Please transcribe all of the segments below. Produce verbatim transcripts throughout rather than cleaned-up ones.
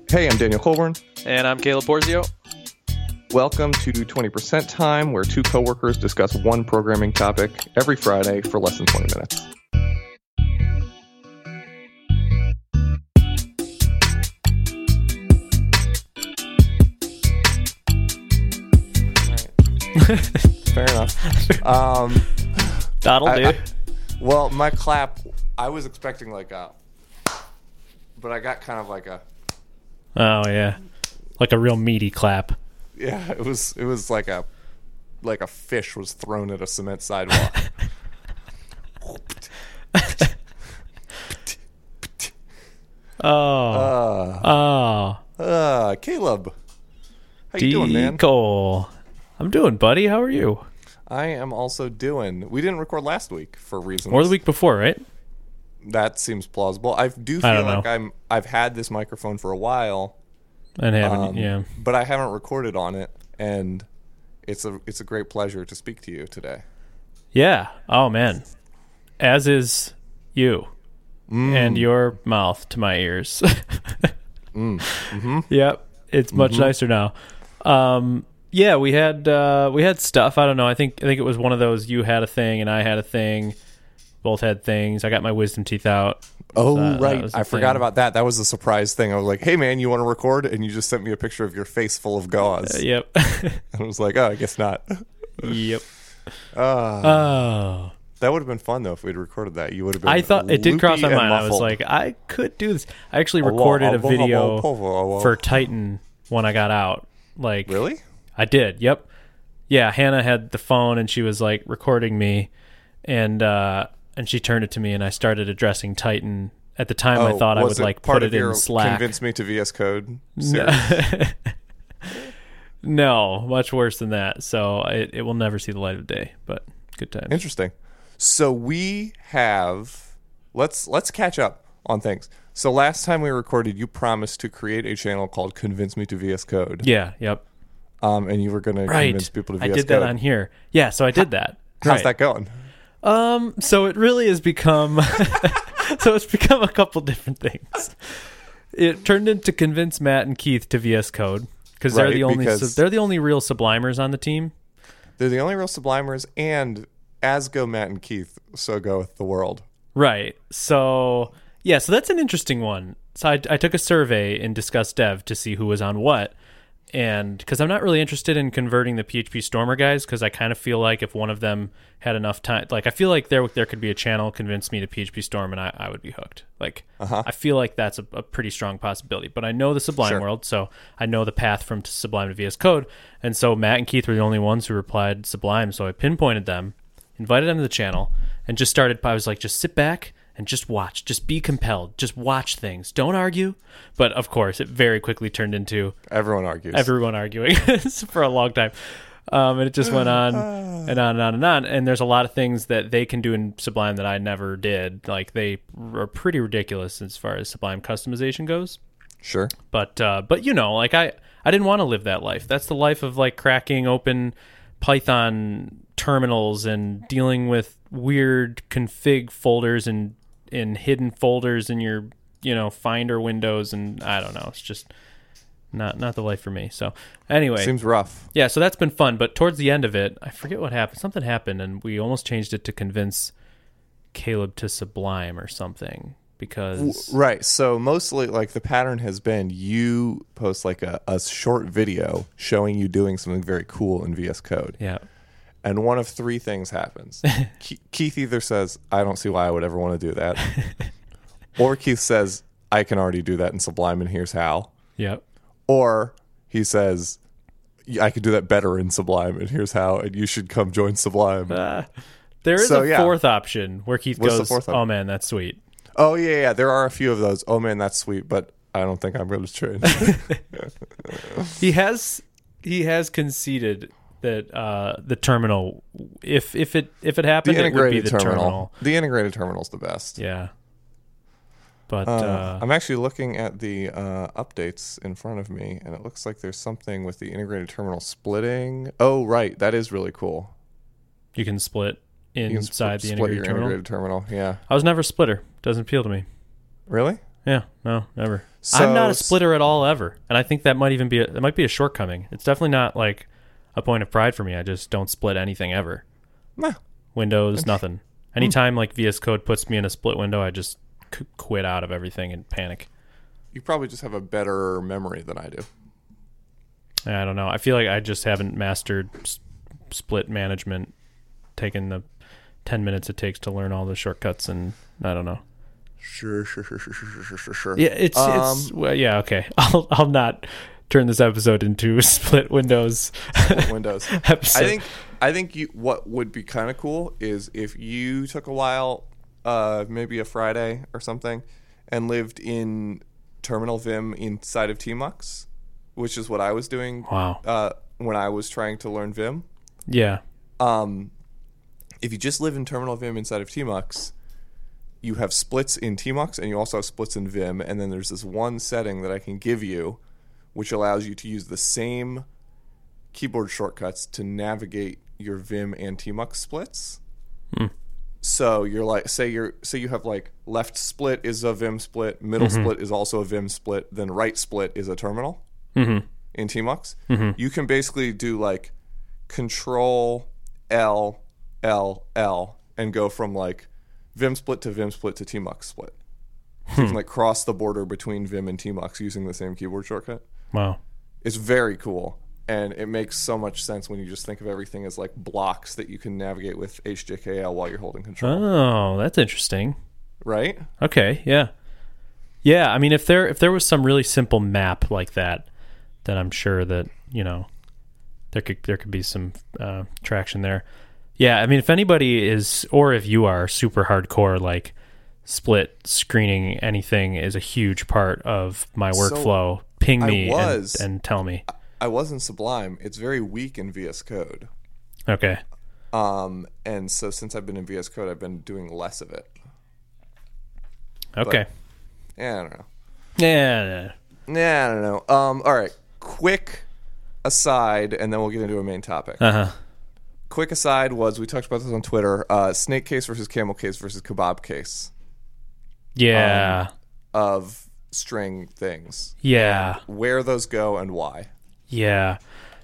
Hey, I'm Daniel Colburn. And I'm Caleb Porzio. Welcome to twenty percent Time, where two coworkers discuss one programming topic every Friday for less than twenty minutes. Fair enough. Um, That'll I, do. I, well, my clap, I was expecting like a, but I got kind of like a, Oh yeah, like a real meaty clap. yeah, it was it was like a, like a fish was thrown at a cement sidewalk. Oh, uh, oh, uh, Caleb, how you doing, man? Cole. I'm doing, buddy. How are you? I am also doing. We didn't record last week for reasons. Or the week before, right? That seems plausible. I do feel I don't like know. I'm. I've had this microphone for a while, And haven't, um, yeah. but I haven't recorded on it, and it's a it's a great pleasure to speak to you today. Yeah. Oh man. As is you Mm. and your mouth to my ears. Mm. Mm-hmm. Yep. It's much Mm-hmm. nicer now. Um. Yeah, we had uh, we had stuff. I don't know. I think I think it was one of those. You had a thing and I had a thing. Both had things. I got my wisdom teeth out. Oh, So that- right. that was the I forgot thing. about that. That was a surprise thing. I was like, hey, man, you want to record? And you just sent me a picture of your face full of gauze. Uh, yep. And I was like, oh, I guess not. Yep. Uh, Oh. that would have been fun, though, if we'd recorded that. You would have been I thought it did cross my loopy and mind. I was muffled. like, I could do this. I actually recorded a video for Titan when I got out. Like, Really? I did. Yep. Yeah, Hannah had the phone and she was like recording me, and uh, and she turned it to me and I started addressing Titan. At the time, I Oh, thought I was would it like part put of it your in Slack. Convince Me to V S Code series? No, much worse than that. So it, it will never see the light of day. But good times. Interesting. So we have let's let's catch up on things. So last time we recorded, you promised to create a channel called Convince Me to V S Code. Yeah. Yep. Um, and you were going to Right. convince people to V S I Code. did that on here. Yeah. So I did that. How's Right. that going? Um, so it really has become, so it's become a couple different things. It turned into convince Matt and Keith to V S Code because they're Right, the only because- they're the only real Sublimers on the team. They're the only real Sublimers, and as go Matt and Keith, so goeth the world. Right. So yeah, so that's an interesting one. So I, I took a survey in Discuss Dev to see who was on what. And because I'm not really interested in converting the P H P Stormer guys, because I kind of feel like if one of them had enough time, like I feel like there there could be a channel convince me to P H P Storm and I, I would be hooked. Like Uh-huh. I feel like that's a, a pretty strong possibility. But I know the Sublime Sure. world, so I know the path from Sublime to V S Code. And so Matt and Keith were the only ones who replied Sublime. So I pinpointed them, invited them to the channel, and just started. I was like, just sit back and just watch. Just be compelled. Just watch things. Don't argue. But of course, it very quickly turned into Everyone argues. everyone arguing for a long time. Um, and it just went on and on and on and on. And there's a lot of things that they can do in Sublime that I never did. Like they are pretty ridiculous as far as Sublime customization goes. Sure. But uh, but you know, like I, I didn't want to live that life. That's the life of like cracking open Python terminals and dealing with weird config folders and in hidden folders in your, you know, Finder windows, and I don't know. It's just not not the life for me. So anyway, Seems rough. yeah. So that's been fun. But towards the end of it, I forget what happened. Something happened, and we almost changed it to convince Caleb to Sublime or something because Right. So mostly, like, the pattern has been you post, like, a, a short video showing you doing something very cool in V S Code. yeah. And one of three things happens. Ke- Keith either says, I don't see why I would ever want to do that. Or Keith says, I can already do that in Sublime, and here's how. Yep. Or he says, "Yeah, I could do that better in Sublime, and here's how, and you should come join Sublime. Uh, there is So, a yeah. fourth option where Keith What's the goes, fourth "Oh option? man, that's sweet." Oh, yeah, yeah. There are a few of those. Oh, man, that's sweet, but I don't think I'm going to train. He has he has conceded that uh, the terminal, if if it if it the happened, it would be integrated the terminal. terminal. The integrated terminal's the best. Yeah. But Uh, uh, I'm actually looking at the uh, updates in front of me, and it looks like there's something with the integrated terminal splitting. Oh, right. That is really cool. you can split You can inside split, the split integrated your terminal. integrated terminal. Yeah. I was never a splitter. Doesn't appeal to me. Really? Yeah, no, never. So, I'm not a splitter at all ever, and I think that might even be a, it might be a shortcoming. It's definitely not like a point of pride for me. I just don't split anything ever. Nah. Windows, nothing. Anytime like V S Code puts me in a split window, I just c- quit out of everything and panic. You probably just have a better memory than I do. I don't know. I feel like I just haven't mastered s- split management, taken the ten minutes it takes to learn all the shortcuts, and I don't know. Sure, sure, sure, sure, sure, sure, sure, sure. Yeah, it's um, it's well, yeah, okay. I'll I'll not turn this episode into split windows Windows. episode. I think I think you what would be kind of cool is if you took a while, uh, maybe a Friday or something, and lived in Terminal Vim inside of Tmux, which is what I was doing. Wow. Uh, when I was trying to learn Vim. Yeah. Um, if you just live in Terminal Vim inside of Tmux, you have splits in Tmux and you also have splits in Vim, and then there's this one setting that I can give you which allows you to use the same keyboard shortcuts to navigate your Vim and Tmux splits. Hmm. So you're like, say you're say you have like left split is a Vim split, middle Mm-hmm. split is also a Vim split, then right split is a terminal Mm-hmm. in Tmux. Mm-hmm. You can basically do like Control L L L and go from like Vim split to Vim split to Tmux split. So you can like cross the border between Vim and Tmux using the same keyboard shortcut. Wow. It's very cool, and it makes so much sense when you just think of everything as like blocks that you can navigate with H J K L while you're holding control. Oh, that's interesting. Right? Okay, yeah. Yeah, I mean if there if there was some really simple map like that, then I'm sure that, you know, there could there could be some uh, traction there. Yeah, I mean if anybody is, or if you are super hardcore, like split screening anything is a huge part of my workflow. So ping me was, and, and tell me. I was in Sublime. It's very weak in V S Code. Okay. Um, and so since I've been in V S Code, I've been doing less of it. Okay. But, yeah, I don't know. Yeah. Yeah, I don't know. Um, all right. Quick aside, and then we'll get into a main topic. Uh-huh. Quick aside was, we talked about this on Twitter, uh, snake case versus camel case versus kebab case. Yeah. Um, of string things. Yeah. Where those go and why. Yeah.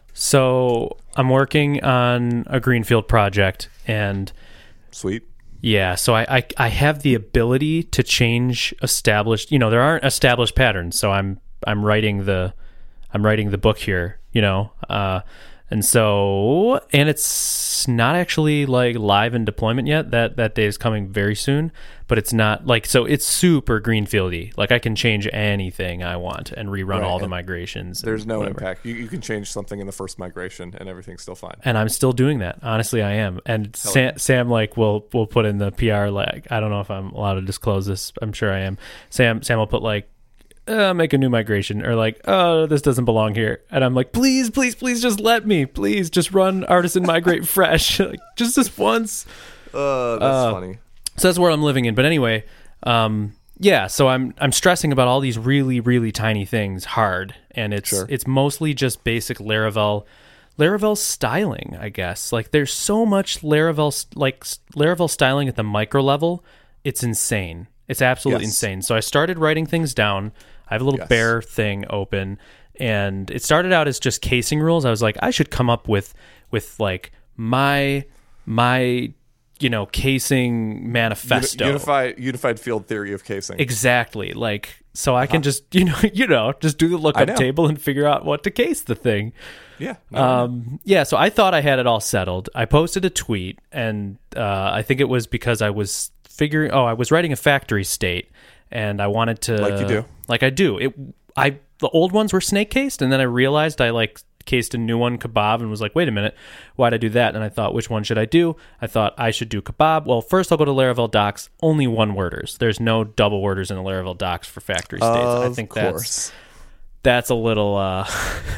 So I'm working on a greenfield project, and Sweet. yeah, so I, I I have the ability to change established, you know, there aren't established patterns, so I'm I'm writing the I'm writing the book here, you know. Uh and so and it's not actually like live in deployment yet. That that day is coming very soon, but it's not like, so it's super greenfieldy. Like I can change anything I want and rerun Right, all the and migrations. There's and no whatever. impact. You, you can change something in the first migration and everything's still fine. And I'm still doing that. Honestly, I am. And Hell Sam, yeah. Sam, like, will will put in the P R. Like, I don't know if I'm allowed to disclose this. I'm sure I am. Sam, Sam will put like, uh, make a new migration, or like, oh, this doesn't belong here. And I'm like, please, please, please, just let me. Please, just run Artisan Migrate fresh, like, just this once. Uh, that's Uh, funny. So that's where I'm living in. But anyway, um, yeah. So I'm I'm stressing about all these really really tiny things hard, and it's Sure. it's mostly just basic Laravel, Laravel styling, I guess. Like there's so much Laravel like Laravel styling at the micro level, it's insane. It's absolutely Yes. insane. So I started writing things down. I have a little Yes. bear thing open, and it started out as just casing rules. I was like, I should come up with with like my my you know casing manifesto. Uni- unified unified field theory of casing. Exactly. Like, so I can just, you know, you know, just do the I lookup know. table and figure out what to case the thing. Yeah. no, Um, yeah. So I thought I had it all settled. I posted a tweet, and uh, I think it was because I was figuring, oh, I was writing a factory state, and I wanted to, Like you do. like I do. It, I, the old ones were snake cased, and then I realized I like cased a new one, kebab, and was like, wait a minute, why'd I do that? And I thought, which one should I do? I thought I should do kebab. Well, first I'll go to Laravel docs, only one worders. There's no double worders in the Laravel docs for factory states. I Of think course. that's that's a little uh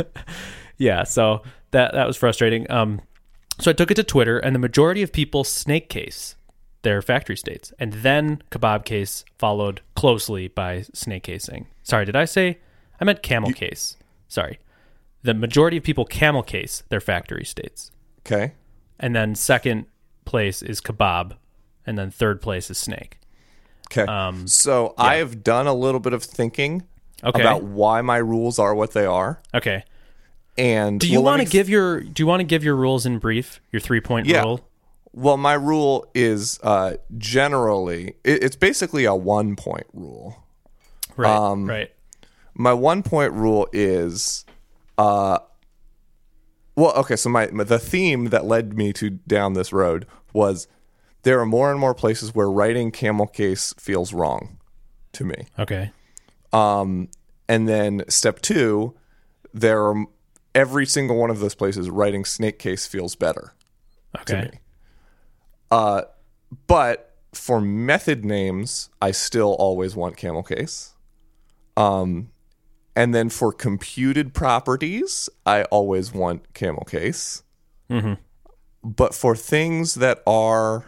yeah, so that that was frustrating. Um so I took it to Twitter, and the majority of people snake case their factory states, and then kebab case followed closely by snake casing. Sorry, did I say I meant camel case? Sorry. The majority of people camel case their factory states. Okay. And then second place is kebab, and then third place is snake. Okay. Um, so I have done a little bit of thinking Okay. about why my rules are what they are. Okay. And Do you well, let want to me- give your Do you want to give your rules in brief? Your three point Yeah. rule. Well, my rule is uh, generally it, it's basically a one point rule. Right. Um, right. My one point rule is, uh, well, okay. So my, my the theme that led me to down this road was there are more and more places where writing camel case feels wrong to me. Okay. Um, and then step two, there are every single one of those places writing snake case feels better to Okay. me. Uh, but for method names, I still always want camel case. Um, and then for computed properties, I always want camel case. Mm-hmm. But for things that are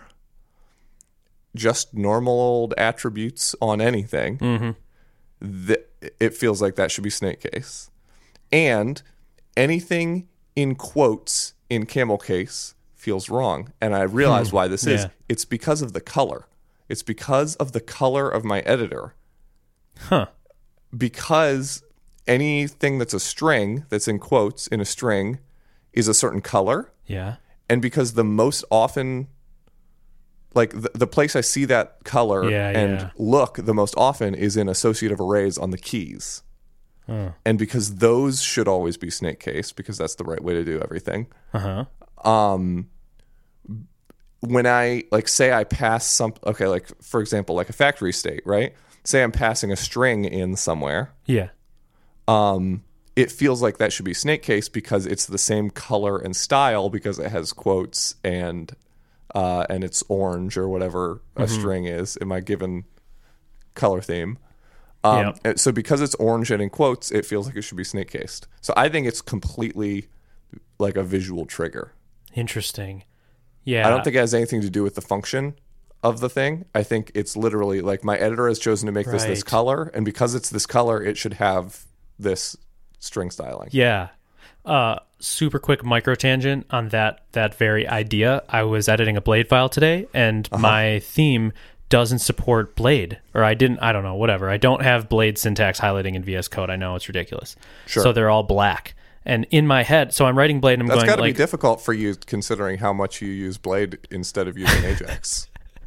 just normal old attributes on anything, Mm-hmm. th- it feels like that should be snake case. And anything in quotes in camel case feels wrong. And I realize why this is. Yeah. It's because of the color. It's because of the color of my editor. Huh. Because anything that's a string, that's in quotes in a string, is a certain color. Yeah. And because the most often, like the, the place I see that color Yeah, and yeah. look the most often is in associative arrays on the keys. Huh. And because those should always be snake case, because that's the right way to do everything. Uh-huh. Um, when I like say I pass some, okay, like for example, like a factory state, right? Say I'm passing a string in somewhere. Yeah. Um, it feels like that should be snake case because it's the same color and style because it has quotes and uh, and it's orange or whatever a Mm-hmm. string is in my given color theme. Um, Yep. and so because it's orange and in quotes, it feels like it should be snake cased. So I think it's completely like a visual trigger. Interesting. Yeah. I don't think it has anything to do with the function of the thing. I think it's literally like my editor has chosen to make this this Right. color, and because it's this color, it should have this string styling. Yeah. Uh, super quick micro tangent on that that very idea. I was editing a Blade file today, and Uh-huh. my theme doesn't support Blade, or I didn't. I don't know. Whatever. I don't have Blade syntax highlighting in V S Code. I know it's ridiculous. Sure. So they're all black. And in my head, so I'm writing Blade, and I'm That's going got to like, be difficult for you considering how much you use Blade instead of using Ajax.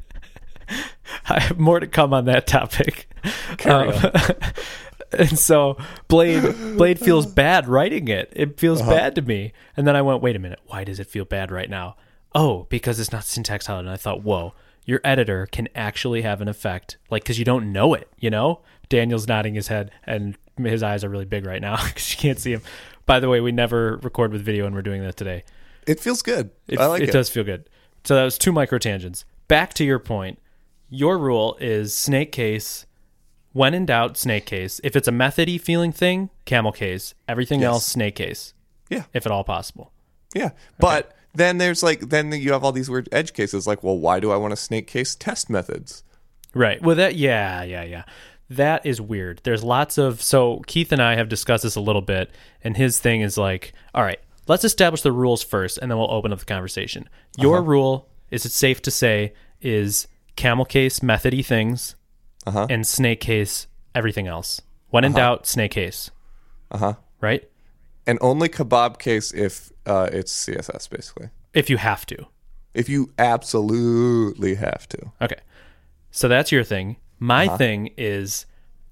I have more to come on that topic. Carry Um, and so Blade Blade feels bad writing it. It feels Uh-huh. bad to me. And then I went, wait a minute, why does it feel bad right now? Oh, because it's not syntax highlighted. And I thought, whoa, your editor can actually have an effect, like, because you don't know it, you know? Daniel's nodding his head, and his eyes are really big right now because you can't see him. By the way, we never record with video, and we're doing that today. It feels good. It, I like it. it does feel good. So that was two micro tangents. Back to your point. Your rule is snake case. When in doubt, snake case. If it's a methody feeling thing, camel case. Everything Yes. else, snake case. Yeah. If at all possible. Yeah. But then there's like, then you have all these weird edge cases like, well, why do I want to snake case test methods? Right. Well, that, yeah, yeah, yeah. That is weird. There's lots of, so Keith and I have discussed this a little bit, and his thing is like, all right, let's establish the rules first, and then we'll open up the conversation. Your Uh-huh. rule, is it safe to say, is camel case methody things, Uh-huh. and snake case everything else. When in Uh-huh. doubt, snake case. Uh-huh. Right? And only kebab case if uh, it's C S S, basically. If you have to. If you absolutely have to. Okay. So that's your thing. My Uh-huh. thing is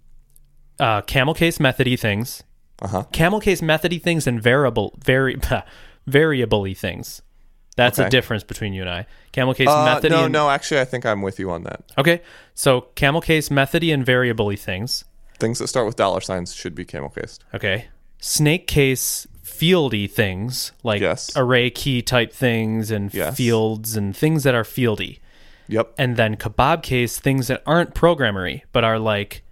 uh, camel case methody things, Uh-huh. camel case methody things, and variable, vari, variable-y things. That's the Okay. difference between you and I. Camel case Uh, methody. no, and, no, actually, I think I'm with you on that. Okay. So camel case methody and variable-y things. Things that start with dollar signs should be camel cased. Okay. Snake case fieldy things, like Yes. array key type things and Yes. fields and things that are fieldy. Yep. And then kebab case things that aren't programmery but are like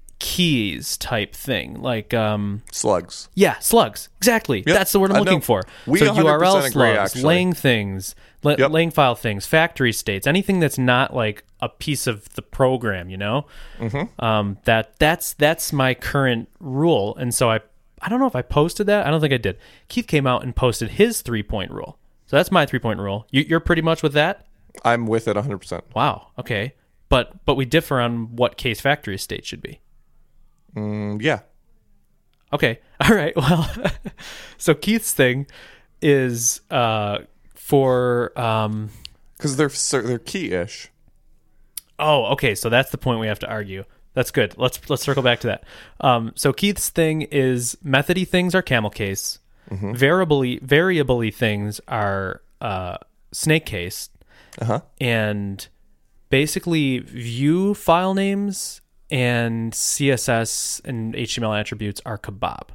keys type thing, like um Slugs. yeah, slugs. Exactly. Yep. That's the word I'm I looking know. for. We so one hundred U R L percent agree, slugs, actually. lang things, la- Yep. lang file things, factory states, anything that's not like a piece of the program, you know. Mm-hmm. Um, that that's that's my current rule, and so I I don't know if I posted that. I don't think I did. Keith came out and posted his three point rule. So that's my three point rule. You, you're pretty much with that. I'm with it one hundred percent. Wow. Okay. but but we differ on what case factory state should be. Mm, yeah. Okay. All right. Well, so Keith's thing is uh, for um, because they're cer- they're key-ish. Oh, okay. So that's the point we have to argue. That's good. Let's let's circle back to that. Um, so Keith's thing is methody things are camel case, mm-hmm. variably variably things are uh, snake case, uh-huh. and basically view file names and C S S and H T M L attributes are kebab.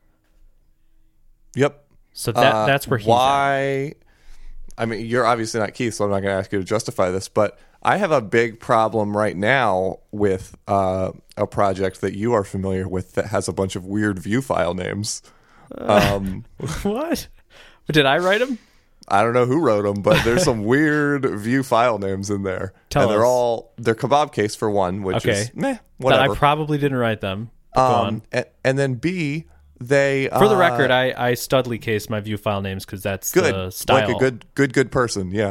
Yep. So that uh, that's where he's why. At. I mean, you're obviously not Keith, so I'm not going to ask you to justify this, but I have a big problem right now with uh, a project that you are familiar with that has a bunch of weird view file names. Um, what? Did I write them? I don't know who wrote them, but there's some weird view file names in there. Tell and they're us. all, they're kebab case for one, which okay. is meh, whatever. But I probably didn't write them. Go um, on. And, and then B, they... For the uh, record, I, I studly case my view file names because that's good, the style. like a good, good, good person, yeah.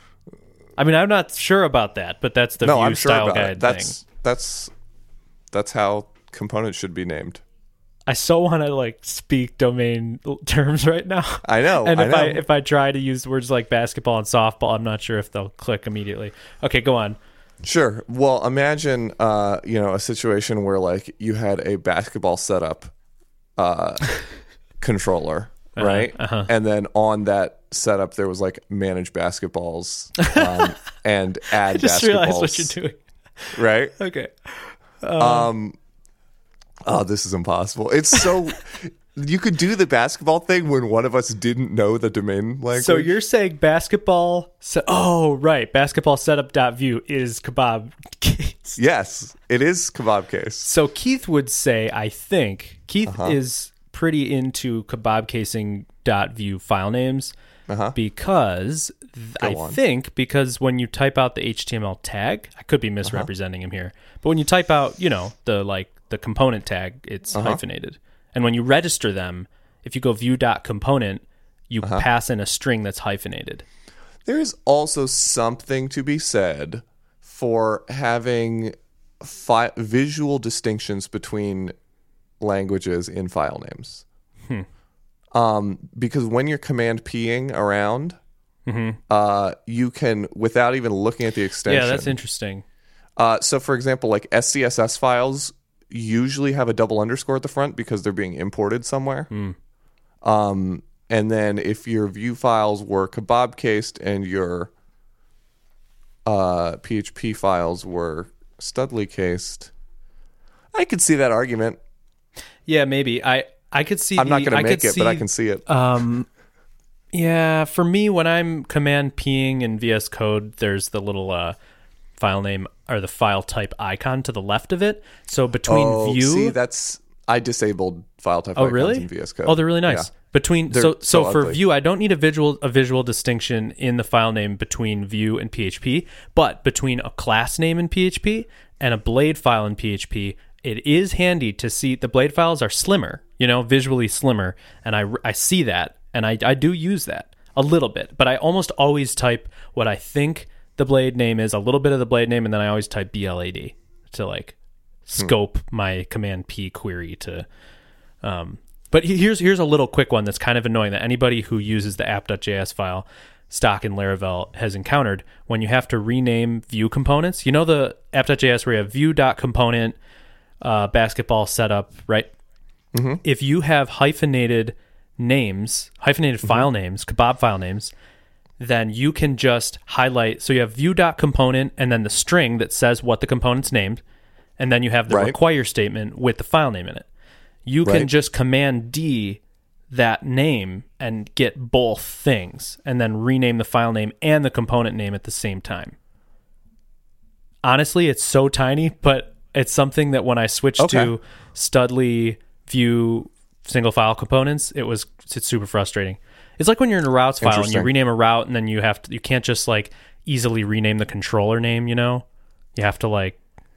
I mean, I'm not sure about that, but that's the no, view I'm sure style about guide it. That's, thing. That's, that's how components should be named. I so want to like speak domain terms right now. I know. And I if know. I if I try to use words like basketball and softball, I'm not sure if they'll click immediately. Okay, go on. Sure. Well, imagine uh, you know, a situation where like you had a basketball setup uh, controller, uh-huh, right? Uh-huh. And then on that setup there was like manage basketballs um, and add I just basketballs. realized what you're doing. Right? Okay. Um, um Oh, this is impossible. It's so... You could do the basketball thing when one of us didn't know the domain language. So you're saying basketball... Se- oh, right. Basketball setup.view is kebab case. Yes, it is kebab case. So Keith would say, I think, Keith uh-huh. is pretty into kebab casing .view file names uh-huh. because th- I on. think because when you type out the H T M L tag, I could be misrepresenting uh-huh. him here, but when you type out, you know, the like the component tag, it's uh-huh. hyphenated. And when you register them, if you go view.component, you uh-huh. pass in a string that's hyphenated. There is also something to be said for having fi- visual distinctions between languages in file names. Hmm. Um, because when you're command P-ing around, mm-hmm. uh, you can, without even looking at the extension. Yeah, that's interesting. Uh, so, for example, like S C S S files usually have a double underscore at the front because they're being imported somewhere. Mm. Um, and then if your view files were kebab cased and your uh, P H P files were studly cased, I could see that argument. Yeah, maybe. I, I could see I'm the, not going to I make could it, see, but I can see it. Um, yeah, for me, when I'm command P-ing in V S Code, there's the little uh, file name or the file type icon to the left of it. So between oh, view... see, that's... I disabled file type oh, icons really? in V S Code. Oh, they're really nice. Yeah. Between They're so so, so for ugly. view, I don't need a visual a visual distinction in the file name between view and P H P, but between a class name in P H P and a blade file in P H P, it is handy to see the blade files are slimmer, you know, visually slimmer, and I I see that, and I I do use that a little bit, but I almost always type what I think the blade name is, a little bit of the blade name, and then I always type B L A D to like scope hmm. my command P query to. Um, but here's here's a little quick one that's kind of annoying that anybody who uses the app.js file stock in Laravel has encountered when you have to rename view components. You know the app.js where you have view.component uh, basketball setup, right? Mm-hmm. If you have hyphenated names, hyphenated mm-hmm. file names, kebab file names, then you can just highlight. So you have view.component and then the string that says what the component's named, and then you have the right. require statement with the file name in it. You right. can just command D that name and get both things and then rename the file name and the component name at the same time. Honestly, it's so tiny, but it's something that when I switched okay. to Studly view single file components, it was it's super frustrating. It's like when you're in a routes file and you rename a route and then you have to you can't just like easily rename the controller name, you know? You have to like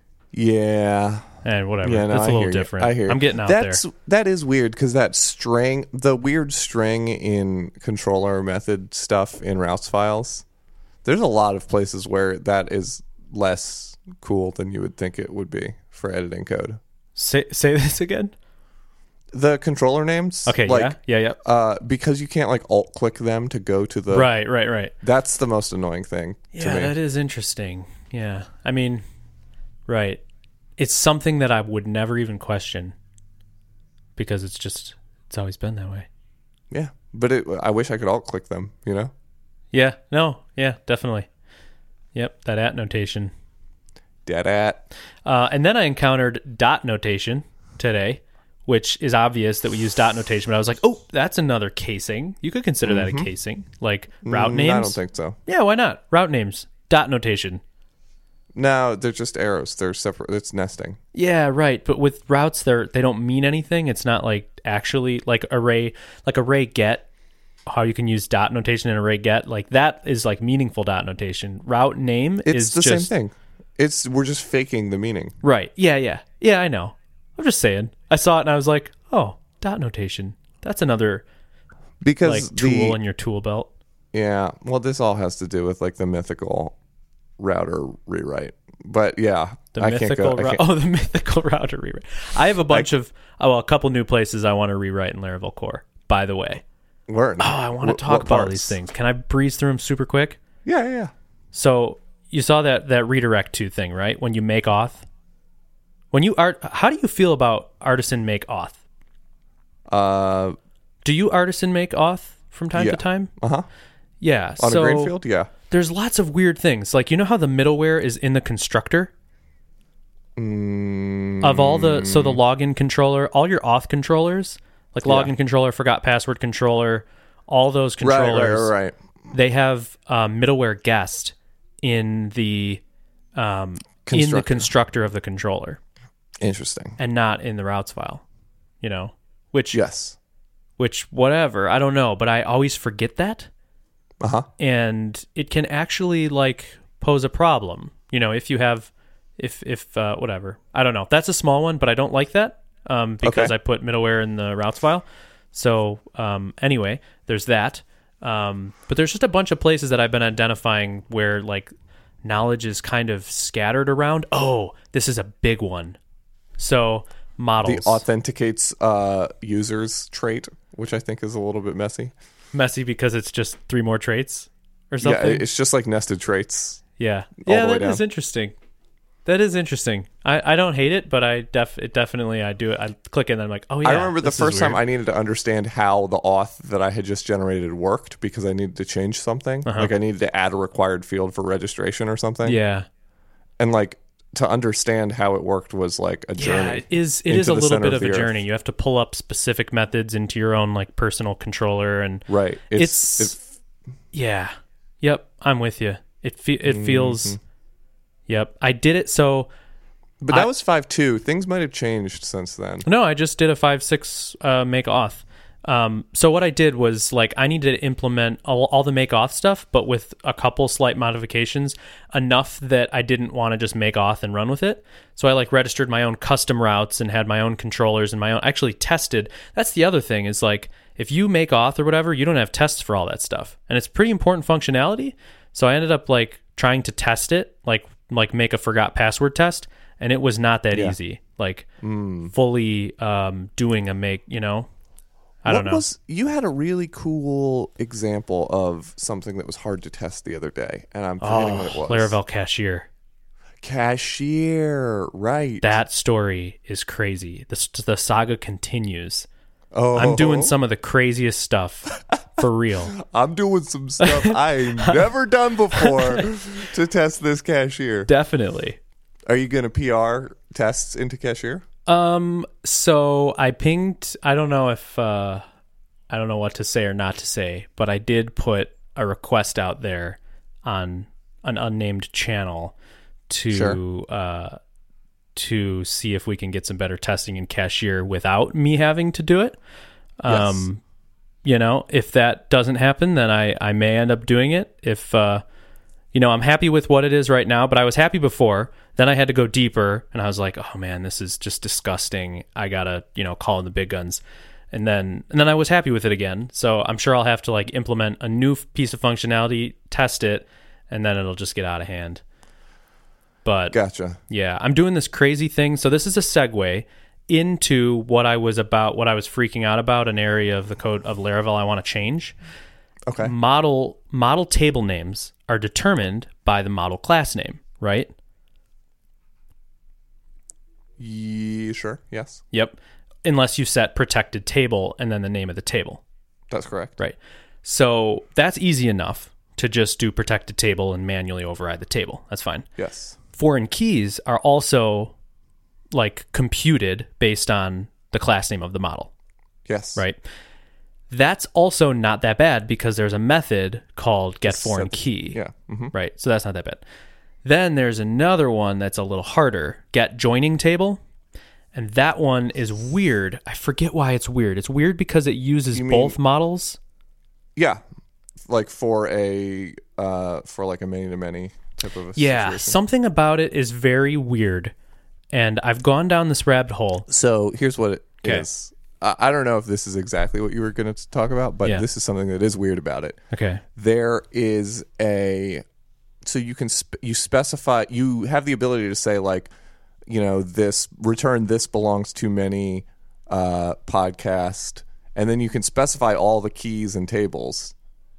Yeah. And whatever. Yeah, no, it's a I little hear you. different. I hear you. I'm getting out That's, there. That is weird because that string, the weird string in controller method stuff in routes files, there's a lot of places where that is less cool than you would think it would be for editing code. Say say this again. The controller names, Okay, like, yeah, yeah, yeah. uh, because you can't like alt click them to go to the Right, right, right. That's the most annoying thing to Yeah, me. that is interesting. Yeah, I mean, right. It's something that I would never even question because it's just it's always been that way. Yeah, but it, I wish I could alt click them. You know. Yeah. No. Yeah. Definitely. Yep. That at notation. Dead at. Uh, and then I encountered dot notation today, which is obvious that we use dot notation, but I was like, oh, that's another casing. You could consider Mm-hmm. that a casing. Like route Mm, names? I don't think so. Yeah, why not? Route names. Dot notation. No, they're just arrows. They're separate. It's nesting. Yeah, right. But with routes, they're they don't mean anything. It's not like actually like array like array get, how you can use dot notation in array get. Like that is like meaningful dot notation. Route name It's is the just, same thing. It's we're just faking the meaning. Right. Yeah, yeah. Yeah, I know. I'm just saying. I saw it and I was like, oh, dot notation. That's another Because like tool the, in your tool belt. yeah, well, this all has to do with like the mythical router rewrite. But yeah, The I can't mythical go. I rou- can't, oh, the mythical router rewrite. I have a bunch of oh, well, a couple new places I want to rewrite in Laravel core. By the way, learn. oh, I want to Wh- talk what about all parts? these things. Can I breeze through them super quick? Yeah, yeah, yeah. So you saw that that redirect to thing, right? When you make auth, when you art, how do you feel about artisan make auth? Uh, Do you artisan make auth from time Yeah. to time? uh huh. Yeah. On so a grain field, yeah. there's lots of weird things. Like, you know how the middleware is in the constructor Mm, of all the so the login controller, all your auth controllers, like login Yeah. controller, forgot password controller, all those right, controllers, right, right, right. they have um, middleware guest in the um, in the Constructor. constructor of the controller, Interesting. and not in the routes file. You know, which Yes. which whatever, I don't know, but I always forget that, Uh huh. and it can actually like pose a problem. You know, if you have if if uh, whatever, I don't know. That's a small one, but I don't like that um, because Okay. I put middleware in the routes file. So um, anyway, there's that. Um, but there's just a bunch of places that I've been identifying where like knowledge is kind of scattered around. Oh, this is a big one. So The models authenticates uh, users trait, which I think is a little bit messy. messy because it's just three more traits or Yeah, something. it's just like nested traits. Yeah, all yeah, the way that is down. interesting. That is interesting. I, I don't hate it, but I def it definitely I do it. I click it and I'm like, oh yeah. I remember the this is first time weird. I needed to understand how the auth that I had just generated worked because I needed to change something. Uh-huh. Like I needed to add a required field for registration or something. Yeah, And like to understand how it worked was like a yeah. journey. It is it into is a the little center bit of of a the journey. earth. You have to pull up specific methods into your own like personal controller and Right. It's- It's, it's yeah, yep. I'm with you. It fe- it Mm-hmm. feels. Yep, I did it so. but I- that was five two. Things might have changed since then. No, I just did a five six uh, make auth. Um, so what I did was like I needed to implement all, all the make auth stuff, but with a couple slight modifications, enough that I didn't want to just make auth and run with it. So I like registered my own custom routes and had my own controllers and my own actually tested. That's the other thing is like if you make auth or whatever, you don't have tests for all that stuff, and it's pretty important functionality. So I ended up like trying to test it, like like make a forgot password test, and it was not that Yeah. easy. Like fully um, doing a make, you know. I what don't know. Was, you had a really cool example of something that was hard to test the other day, and I'm forgetting what it was. Laravel Cashier. Cashier, right. That story is crazy. The, the saga continues. oh, I'm doing some of the craziest stuff for real. I'm doing some stuff I ain't never done before to test this cashier. Definitely. Are you going to P R tests into cashier? Um. So I pinged. I don't know if uh, I don't know what to say or not to say, but I did put a request out there on an unnamed channel to Sure. uh, to see if we can get some better testing in Cashier without me having to do it. Um, you know, if that doesn't happen, then I I may end up doing it. If uh, you know, I'm happy with what it is right now, but I was happy before. Then I had to go deeper, and I was like, "Oh man, this is just disgusting. I gotta, you know, call in the big guns." And then, and then I was happy with it again. So I'm sure I'll have to like implement a new f- piece of functionality, test it, and then it'll just get out of hand. But Gotcha. yeah, I'm doing this crazy thing. So this is a segue into what I was about, what I was freaking out about, an area of the code of Laravel I want to change. Okay. Model model table names are determined by the model class name, right? Yeah, sure. Yes. Yep. Unless you set protected table and then the name of the table. That's correct. Right. So that's easy enough to just do protected table and manually override the table. That's fine. Yes. Foreign keys are also like computed based on the class name of the model, Yes. right? That's also not that bad because there's a method called get foreign Set the- key. Yeah. hmm Right. So that's not that bad. Then there's another one that's a little harder, get joining table. And that one is weird. I forget why it's weird. It's weird because it uses You mean- both models. Yeah. Like for a uh for like a many to many type of a Yeah, situation. something about it is very weird. And I've gone down this rabbit hole. So here's what it Okay. is. I, I don't know if this is exactly what you were going to talk about, but Yeah. this is something that is weird about it. Okay. There is a so you can sp- you specify you have the ability to say like, you know, this return this belongs to many uh, podcast, and then you can specify all the keys and tables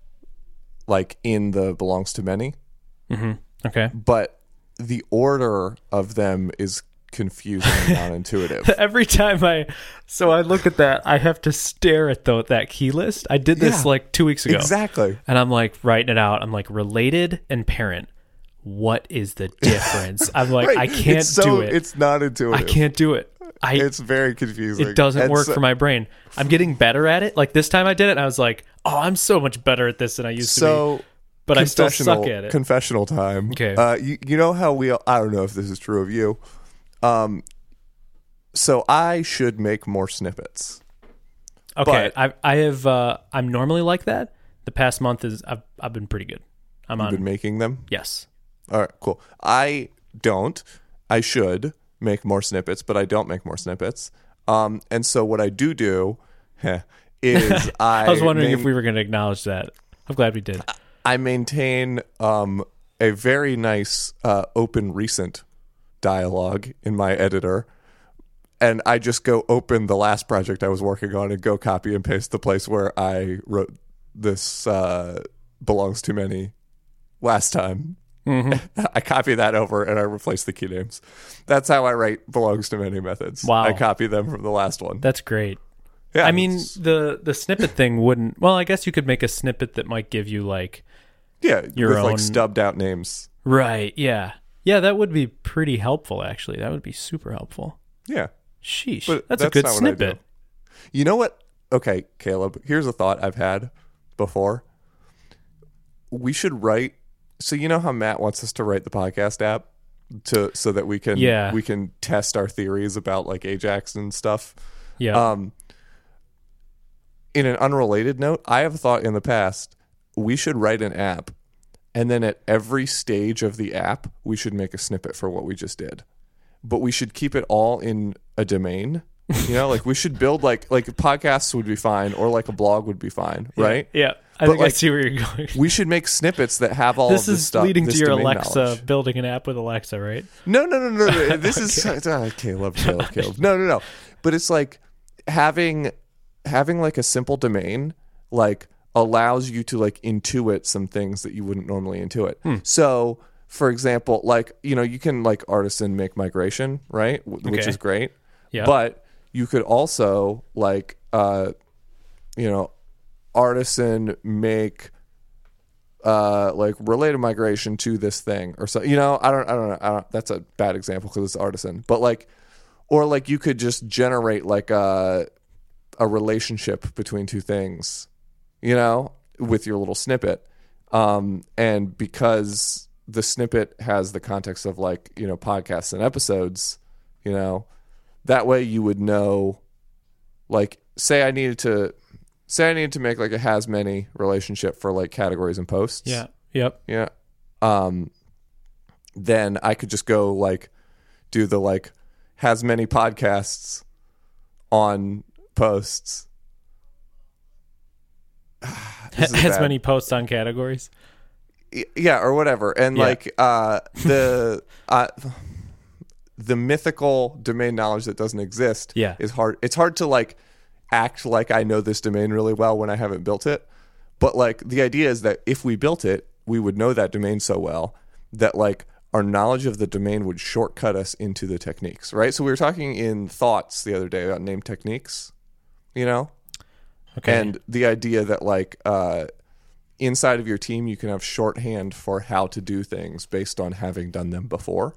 like in the belongs to many, Okay. but the order of them is confusing and non-intuitive. Every time I, so I look at that, I have to stare at the, that key list. I did this Yeah. like two weeks ago. Exactly. And I'm like writing it out. I'm like related and parent. What is the difference? I'm like, Right. I can't It's so- do it. It's not intuitive. I can't do it. I, It's very confusing. it doesn't And work so- for my brain. I'm getting better at it. Like this time I did it and I was like, oh, I'm so much better at this than I used to be. So, But I still confessional- suck at it. Confessional time. Okay. Uh, you, you know how we? I don't know if this is true of you. Um, so I should make more snippets. Okay, But- I I have uh, I'm normally like that. The past month is I've I've been pretty good. I'm I've on been making them. yes. All right, cool. I don't. I should make more snippets, but I don't make more snippets. Um, and so what I do do heh, is I. I was wondering main- if we were going to acknowledge that. I'm glad we did. I maintain um, a very nice uh, open recent dialogue in my editor, and I just go open the last project I was working on and go copy and paste the place where I wrote this uh, belongs to many last time. Mm-hmm. I copy that over and I replace the key names. That's how I write belongs to many methods. Wow. I copy them from the last one. That's great. Yeah, I mean, it's- the the snippet thing wouldn't. Well, I guess you could make a snippet that might give you like yeah, your with own- like stubbed out names. right. Yeah, yeah. That would be pretty helpful. Actually, that would be super helpful. Yeah. Sheesh, But that's, that's a good not what I do. snippet. You know what? Okay, Caleb, here's a thought I've had before. We should write so you know how Matt wants us to write the podcast app to so that we can Yeah. we can test our theories about like Ajax and stuff. Yeah. Um in an unrelated note, I have thought in the past we should write an app and then at every stage of the app we should make a snippet for what we just did. But we should keep it all in a domain. You know, like we should build like like podcasts would be fine or like a blog would be fine, right? Yeah. I But, think I like, see where you're going. We should make snippets that have all This of this is stuff. leading this to your domain Alexa knowledge. building an app with Alexa, right? No, no, no, no, no. This is uh, Caleb, Caleb, Caleb. No, no, no. But it's like having having like a simple domain like allows you to like intuit some things that you wouldn't normally intuit. Hmm. So, for example, like you know, you can like artisan make migration, right? W- Which Okay. is great. Yeah. But you could also like uh you know, artisan make uh like related migration to this thing or so, you know, I don't I don't know I don't, that's a bad example because it's artisan, but like or like you could just generate like a a relationship between two things, you know, with your little snippet, um and because the snippet has the context of like, you know, podcasts and episodes, you know, that way you would know, like say I needed to Say I needed to make like a has many relationship for like categories and posts. Yeah. Yep. Yeah. Um, then I could just go like do the like has many podcasts on posts. This is As bad. many posts on categories. Y- yeah, or whatever. And Yeah. like uh, the uh, the mythical domain knowledge that doesn't exist Yeah. is hard. It's hard to like act like I know this domain really well when I haven't built it. But like the idea is that if we built it, we would know that domain so well that like our knowledge of the domain would shortcut us into the techniques, right? So we were talking in Thoughts the other day about name techniques, you know? Okay. And the idea that like uh, inside of your team, you can have shorthand for how to do things based on having done them before.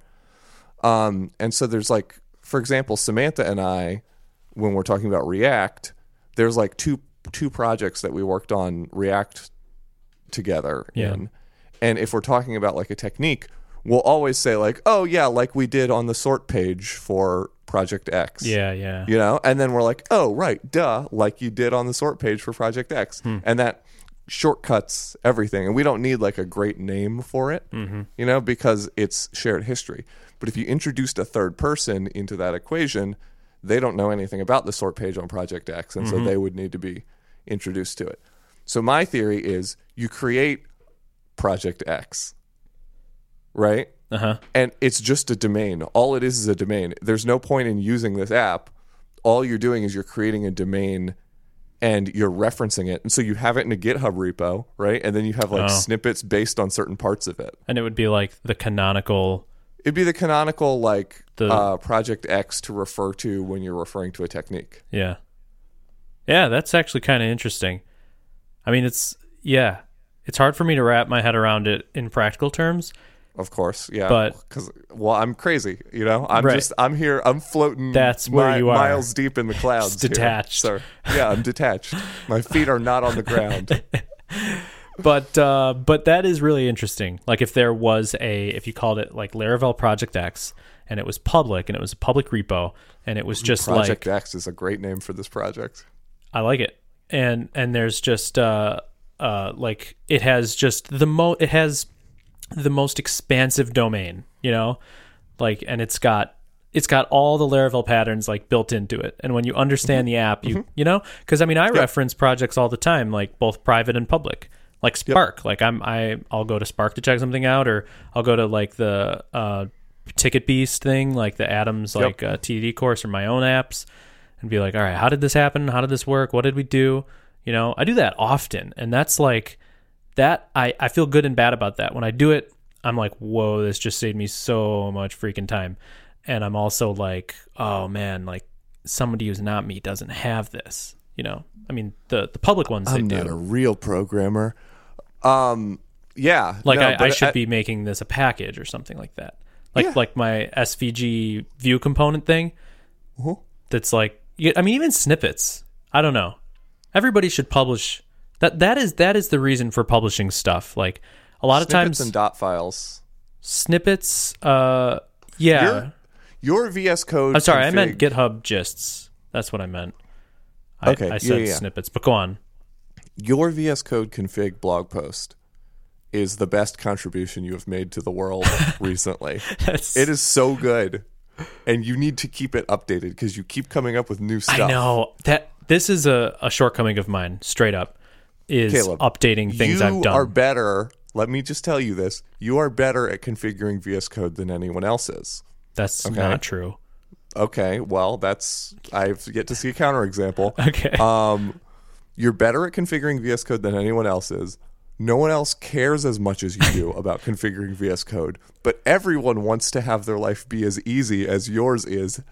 Um, and so there's like, for example, Samantha and I, when we're talking about React, there's like two two projects that we worked on React together Yeah. in. And if we're talking about like a technique, we'll always say like, oh yeah, like we did on the sort page for Project X. yeah, yeah. You know, and then we're like, oh, right, duh, like you did on the sort page for Project X. Hmm. And that shortcuts everything. And we don't need like a great name for it, Mm-hmm. you know, because it's shared history. But if you introduced a third person into that equation, they don't know anything about the sort page on Project X. And Mm-hmm. so they would need to be introduced to it. So my theory is you create Project X, right? Uh-huh. And it's just a domain. All it is is a domain. There's no point in using this app. All you're doing is you're creating a domain and you're referencing it. And so you have it in a GitHub repo, right? And then you have like Oh. snippets based on certain parts of it. And it would be like the canonical. It'd be the canonical like The- uh, Project X to refer to when you're referring to a technique. Yeah. Yeah, that's actually kind of interesting. I mean, it's, yeah, it's hard for me to wrap my head around it in practical terms. Of course, yeah. But- because well, I'm crazy, you know. I'm Right. just I'm here. I'm floating. That's where mi- you are. miles deep in the clouds. Just here. detached. So yeah, I'm detached. My feet are not on the ground. But uh, but that is really interesting. Like if there was a, if you called it like Laravel Project X, and it was public, and it was a public repo, and it was just Project like, X is a great name for this project. I like it. And and there's just uh uh like it has just the mo it has the most expansive domain, you know? Like, and it's got it's got all the Laravel patterns like built into it. And when you understand the app, you you know, because I mean I reference projects all the time, like both private and public. Like Spark. Like I'm I I'll go to Spark to check something out, or I'll go to like the uh Ticket Beast thing, like the Adams Yep. like uh, T D D course or my own apps, and be like, all right, how did this happen? How did this work? What did we do? You know, I do that often. And that's like, that, I, I feel good and bad about that. When I do it, I'm like, whoa, this just saved me so much freaking time. And I'm also like, oh man, like somebody who's not me doesn't have this, you know? I mean, the, the public ones, I'm they not do. a real programmer. Um, yeah. Like no, I, I but should be making this a package or something like that. Like, Yeah. like my S V G view component thing. Uh-huh. That's like, yeah, I mean, even snippets. I don't know. Everybody should publish. That that is that is the reason for publishing stuff. Like a lot of Snippets times, and dot files. snippets. Uh, yeah. Your, your V S Code. I'm sorry, I config- meant GitHub gists. That's what I meant. I, Okay, I yeah, said yeah, yeah. snippets, but go on. Your V S Code config blog post is the best contribution you have made to the world recently. That's, It is so good, and you need to keep it updated because you keep coming up with new stuff. I know that this is a, a shortcoming of mine. Straight up, is Caleb, updating things you I've done. are better. Let me just tell you this: you are better at configuring V S Code than anyone else is. That's Okay. not true. Okay, well, that's I've yet to see a counterexample. Okay. Um, you're better at configuring V S Code than anyone else is. No one else cares as much as you do about configuring V S Code, but everyone wants to have their life be as easy as yours is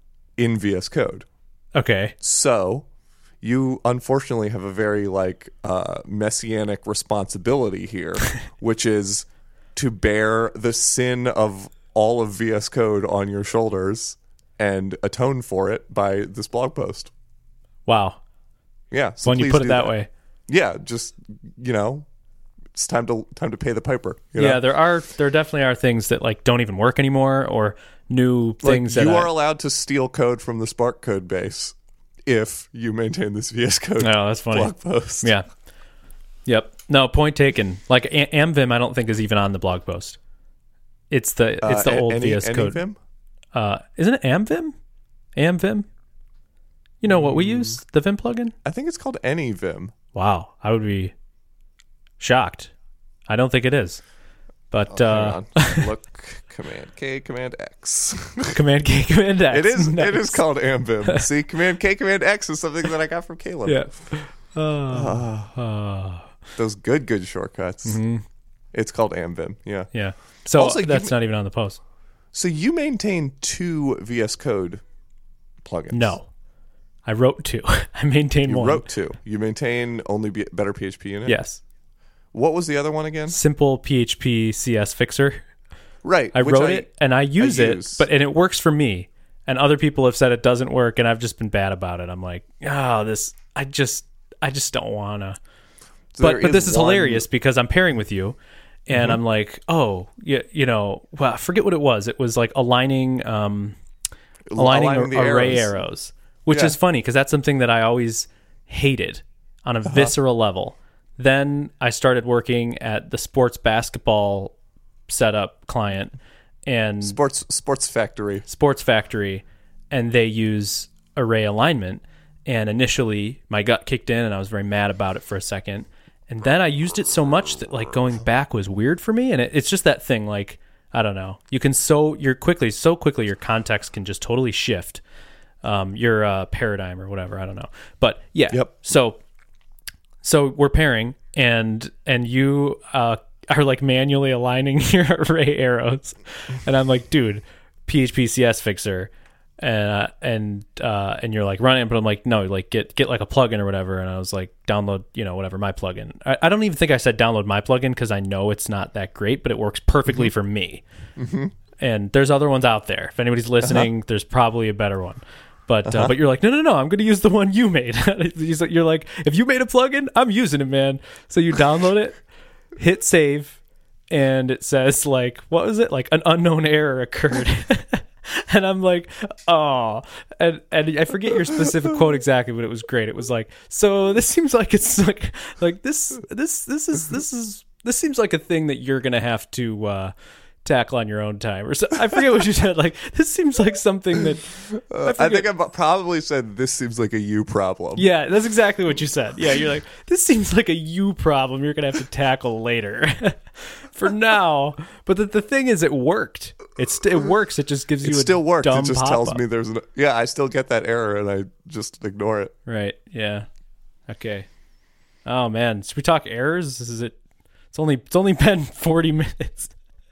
in V S Code. Okay. So, you unfortunately have a very like uh, messianic responsibility here, which is to bear the sin of all of V S Code on your shoulders and atone for it by this blog post. Wow. Yeah, so When you please put it do that way. Yeah, just you know, it's time to time to pay the piper. You Yeah, know? there are there definitely are things that like don't even work anymore, or new Like, things that you I, are allowed to steal code from the Spark code base if you maintain this V S Code Oh, that's funny. blog post. Yeah. Yep. No, point taken. Like A- Amvim, I don't think is even on the blog post. It's the it's the Uh, old any, V S any Code. Vim? Uh, isn't it Amvim? Amvim. You know what we use? The Vim plugin. I think it's called any Vim. Wow, I would be shocked. I don't think it is. But Oh, uh, hang on. Look, Command K, Command X. Command K, Command X. It is. Nice. It is called Ambim. See, Command K, Command X is something that I got from Caleb. Yeah. Uh, uh, Those good, good shortcuts. mm-hmm. It's called Ambim. Yeah. Yeah. So Also, that's you- not even on the post. So you maintain two V S Code plugins. No. I wrote two. I maintain You one. wrote two. You maintain only be- Better P H P in it? Yes. What was the other one again? Simple P H P C S Fixer. Right. I which wrote it and I use I it, use. but and it works for me. And other people have said it doesn't work, and I've just been bad about it. I'm like, oh, this. I just, I just don't wanna. There But but this is one- hilarious because I'm pairing with you, and Mm-hmm. I'm like, oh, you, you know, well, I forget what it was. It was like aligning, um, aligning, Aligning the array arrows. arrows, which Yeah. is funny because that's something that I always hated on a Uh-huh. visceral level. Then I started working at the sports basketball setup client and Sports Sports Factory. Sports Factory, and they use array alignment. And initially, my gut kicked in, and I was very mad about it for a second. And then I used it so much that like going back was weird for me. And it, it's just that thing, like I don't know, you can so you're quickly so quickly your context can just totally shift, um, your uh, paradigm or whatever. I don't know, but yeah. Yep. So so we're pairing, and and you uh, are like manually aligning your array arrows, and I'm like, dude, P H P C S Fixer. And uh, and uh, and you're like running, but I'm like, no, like get get like a plugin or whatever. And I was like, download, you know, whatever my plugin. I, I don't even think I said download my plugin because I know it's not that great, but it works perfectly for me. Mm-hmm. And there's other ones out there. If anybody's listening, uh-huh. there's probably a better one. But uh-huh. uh, but you're like, no, no, no, I'm going to use the one you made. You're like, if you made a plugin, I'm using it, man. So you download it, hit save, and it says like, what was it? Like an unknown error occurred. And I'm like, oh, and and I forget your specific quote exactly, but it was great. It was like, so this seems like it's like like this this this is this is this seems like a thing that you're gonna have to uh, tackle on your own time, or so. I forget what you said. Like this seems like something that uh, I, I think I probably said this seems like a you problem. Yeah, that's exactly what you said. Yeah, you're like, this seems like a you problem you're gonna have to tackle later. For now, but the, the thing is, it worked. It's it works. It just gives you It a still works. It dumb just tells pop-up. me there's an yeah. I still get that error and I just ignore it. Right. Yeah. Okay. Oh man, should we talk errors? Is it? It's only it's only been forty minutes.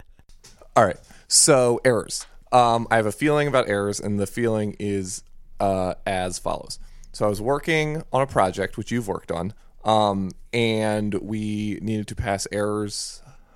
All right. So errors. Um, I have a feeling about errors, and the feeling is uh, as follows. So I was working on a project which you've worked on, um, and we needed to pass errors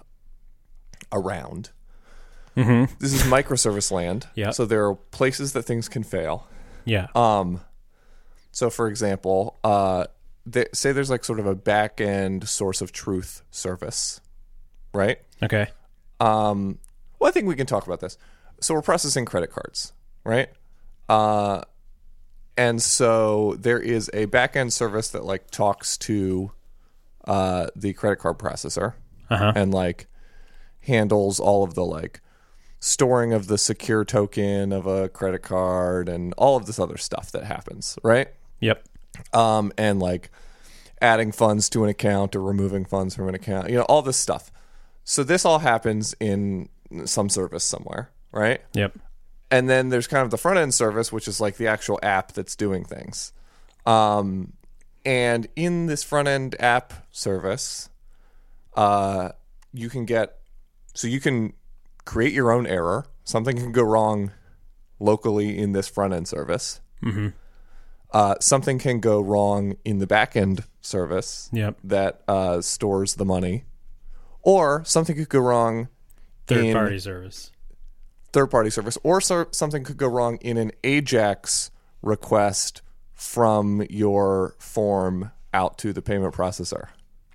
around. Mm-hmm. This is microservice land. Yeah. So there are places that things can fail. Yeah. Um, so for example, uh, they, say there's like sort of a back end source of truth service, right? Okay. Um, well, I think we can talk about this. So we're processing credit cards, right? Uh, and so there is a back end service that like talks to uh, the credit card processor Uh-huh. and like handles all of the like storing of the secure token of a credit card and all of this other stuff that happens, right? Yep. Um, and like adding funds to an account or removing funds from an account, you know, all this stuff. So this all happens in some service somewhere, right? Yep. And then there's kind of the front end service, which is like the actual app that's doing things. Um, and in this front end app service, uh, you can get, so you can create your own error. Something can go wrong locally in this front end service. Mm-hmm. Uh, something can go wrong in the back end service Yep. that uh, stores the money. Or something could go wrong Third in party service. third party service. Or so, something could go wrong in an AJAX request from your form out to the payment processor.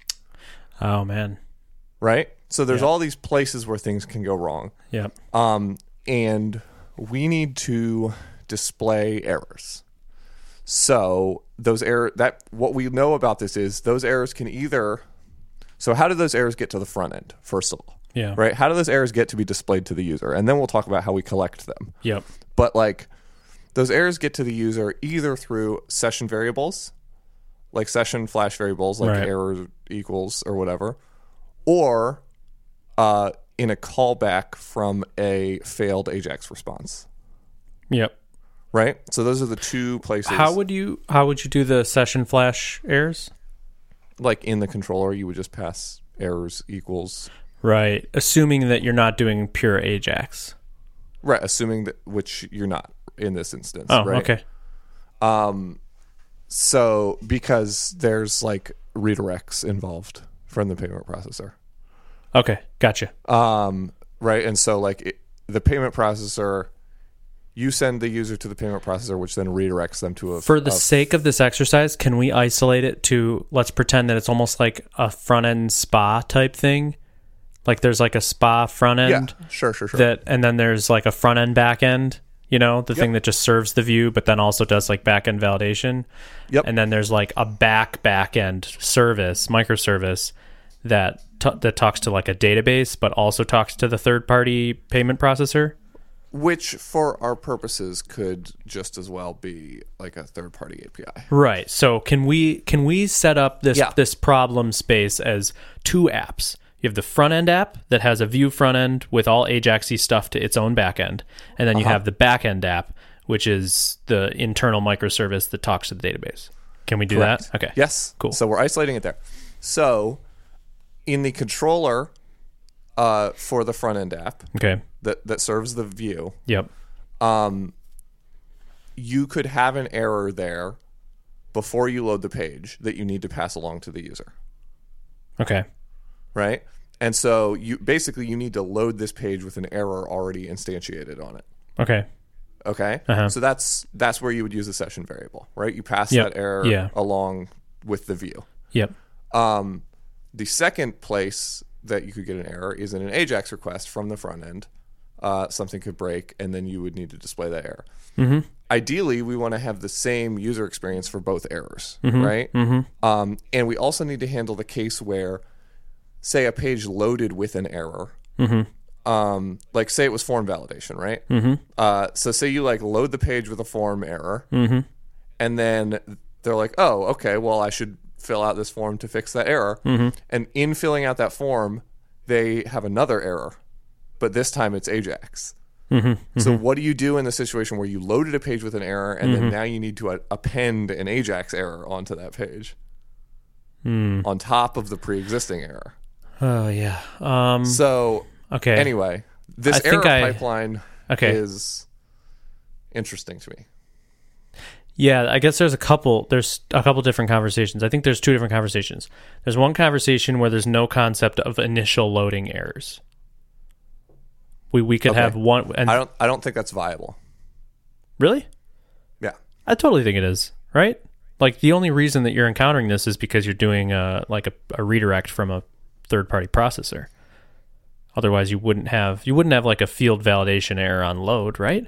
Oh man. Right? So there's Yeah. all these places where things can go wrong. Yep. Um, and we need to display errors. So those error that what we know about this is those errors can either. So how do those errors get to the front end? First of all, Yeah. right? How do those errors get to be displayed to the user? And then we'll talk about how we collect them. Yep. But like those errors get to the user either through session variables, like session flash variables, like Right. error equals or whatever, or uh, in a callback from a failed Ajax response. Yep. Right? So those are the two places. How would you how would you do the session flash errors? Like in the controller, you would just pass errors equals. Right. Assuming that you're not doing pure Ajax. Right. Assuming that, which you're not in this instance. Oh, right? okay. Um, so because there's like redirects involved from the payment processor. Okay. Gotcha. Um, right. And so like it, the payment processor, you send the user to the payment processor, which then redirects them to a... For the a, sake of this exercise, can we isolate it to, let's pretend that it's almost like a front-end spa type thing? Like there's like a spa front end. Yeah, sure, sure, sure. That, and then there's like a front-end back end, you know, the Yep. thing that just serves the view, but then also does like back-end validation. Yep. And then there's like a back back-end service, microservice, that t- that talks to like a database, but also talks to the third-party payment processor. Which, for our purposes, could just as well be like a third-party A P I. Right. So can we can we set up this Yeah. this problem space as two apps? You have the front end app that has a view front end with all Ajax-y stuff to its own back end, and then you Uh-huh. have the back end app, which is the internal microservice that talks to the database. Can we do Correct. that? Okay. Yes. Cool. So we're isolating it there. So in the controller uh, for the front-end app Okay. that, that serves the view, Yep. um, you could have an error there before you load the page that you need to pass along to the user. Okay. Right? And so you basically you need to load this page with an error already instantiated on it. Okay. Okay? Uh-huh. So that's that's where you would use a session variable, right? You pass Yep. that error Yeah. along with the view. Yep. Um, the second place that you could get an error is in an Ajax request from the front end. Uh, something could break, and then you would need to display that error. Mm-hmm. Ideally, we want to have the same user experience for both errors, Mm-hmm. right? Mm-hmm. Um, and we also need to handle the case where, say, a page loaded with an error. Mm-hmm. Um, like, say it was form validation, right? Mm-hmm. Uh, so say you like load the page with a form error, Mm-hmm. and then they're like, oh, okay, well, I should fill out this form to fix that error. Mm-hmm. And in filling out that form, they have another error, but this time it's Ajax. Mm-hmm. So what do you do in the situation where you loaded a page with an error, and then now you need to uh, append an Ajax error onto that page Mm. on top of the pre-existing error? Oh yeah. Um. So Okay. anyway, this I think error I- pipeline Okay. is interesting to me. Yeah, I guess there's a couple. There's a couple different conversations. I think there's two different conversations. There's one conversation where there's no concept of initial loading errors. We we could Okay. have one. And I don't. I don't think that's viable. really, Yeah. I totally think it is. Right? Like the only reason that you're encountering this is because you're doing a like a, a redirect from a third party processor. Otherwise, you wouldn't have you wouldn't have like a field validation error on load, right?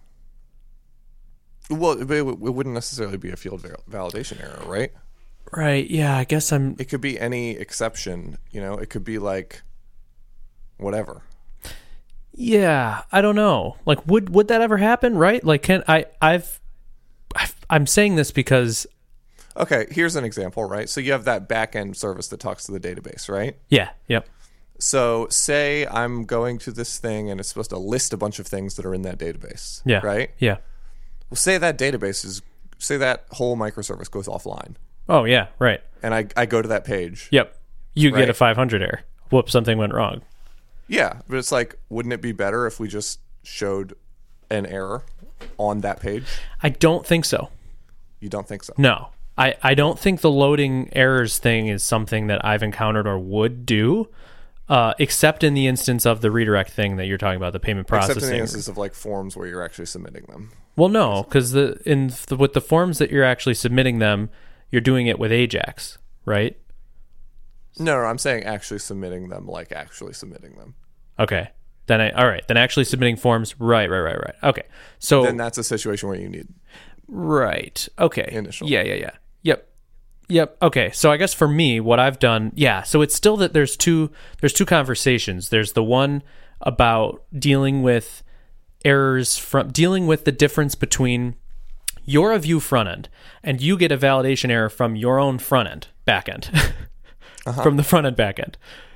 Well, it, it wouldn't necessarily be a field val- validation error, right? Right. Yeah. I guess I'm. It could be any exception. You know, it could be like whatever. Yeah, I don't know. Like, would would that ever happen? Right? Like, can I? I've, I've I'm saying this because Okay, here's an example, right? So you have that back end service that talks to the database, right? yeah, yep, So say I'm going to this thing and it's supposed to list a bunch of things that are in that database. yeah, Right? yeah. Well, say that database is, say that whole microservice goes offline Oh yeah, right. and I, I go to that page. Yep. You get Right. a five hundred error. Whoops, something went wrong. Yeah, but it's like, wouldn't it be better if we just showed an error on that page? I don't think so. You don't think so? No. I, I don't think the loading errors thing is something that I've encountered or would do, uh, except in the instance of the redirect thing that you're talking about, the payment processing. Except in the instance of like forms where you're actually submitting them. Well, no, because the in the, with the forms that you're actually submitting them, you're doing it with Ajax, right? No, no, I'm saying actually submitting them, like actually submitting them. Okay. Then I all right. Then actually submitting forms. Right, right, right, right. Okay. So Then that's a situation where you need right. Okay. Initial. Yeah, yeah, yeah. Yep. Yep. Okay. So I guess for me, what I've done, yeah. So it's still that there's two there's two conversations. There's the one about dealing with errors from dealing with the difference between you're a view front end and you get a validation error from your own front end back end. Uh-huh. From the front end back end.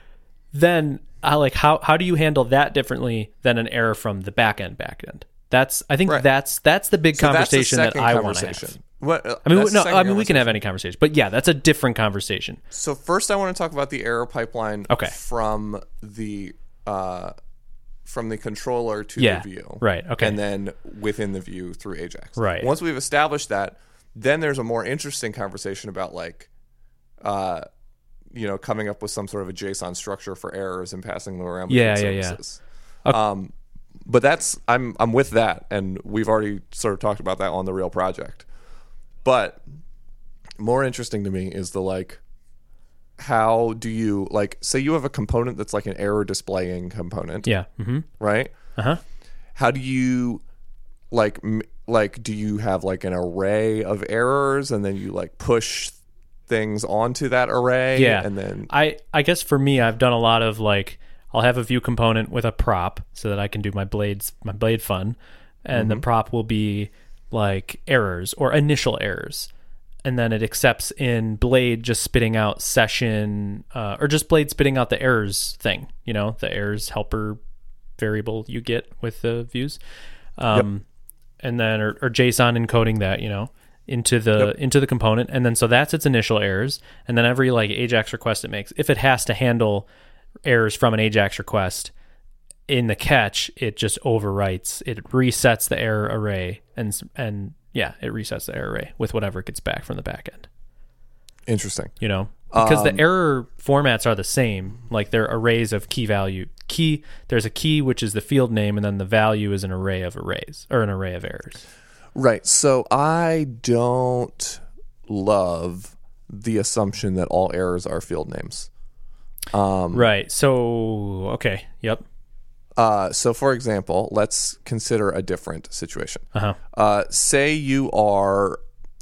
then I like how how do you handle that differently than an error from the back end back end? That's I think Right. that's that's the big So that's the conversation that second I want to conversation. have. What, uh, I mean, that's the no, second I mean we can have conversation. any conversation, but yeah, that's a different conversation. So first, I want to talk about the error pipeline Okay. from the uh, from the controller to Yeah, the view, right, okay. and then within the view through Ajax. Right. Once we've established that, then there's a more interesting conversation about like, uh, you know, coming up with some sort of a JSON structure for errors and passing them around between Yeah, yeah, yeah. services. Um, but that's I'm I'm with that, and we've already sort of talked about that on the real project. But more interesting to me is the like, how do you like say you have a component that's like an error displaying component, Yeah. Mm-hmm. right? Uh-huh. How do you like m- like do you have like an array of errors and then you like push things onto that array? Yeah. And then I, I guess for me, I've done a lot of like, I'll have a view component with a prop so that I can do my blades, my blade fun. And the prop will be like errors or initial errors. And then it accepts in blade just spitting out session, uh, or just blade spitting out the errors thing, you know, the errors helper variable you get with the views. Um, and then, or, or JSON encoding that, you know, into the Yep. into the component, and then so that's its initial errors, and then every like Ajax request it makes, if it has to handle errors from an Ajax request in the catch, it just overwrites, it resets the error array, and and yeah, it resets the error array with whatever it gets back from the back end. interesting. You know, because Um, the error formats are the same, like they're arrays of key value. Key, there's a key which is the field name, and then the value is an array of arrays or an array of errors. Right. So I don't love the assumption that all errors are field names. Um, Right. So okay. Yep. Uh, so, for example, let's consider a different situation. Uh-huh. Uh, say you are,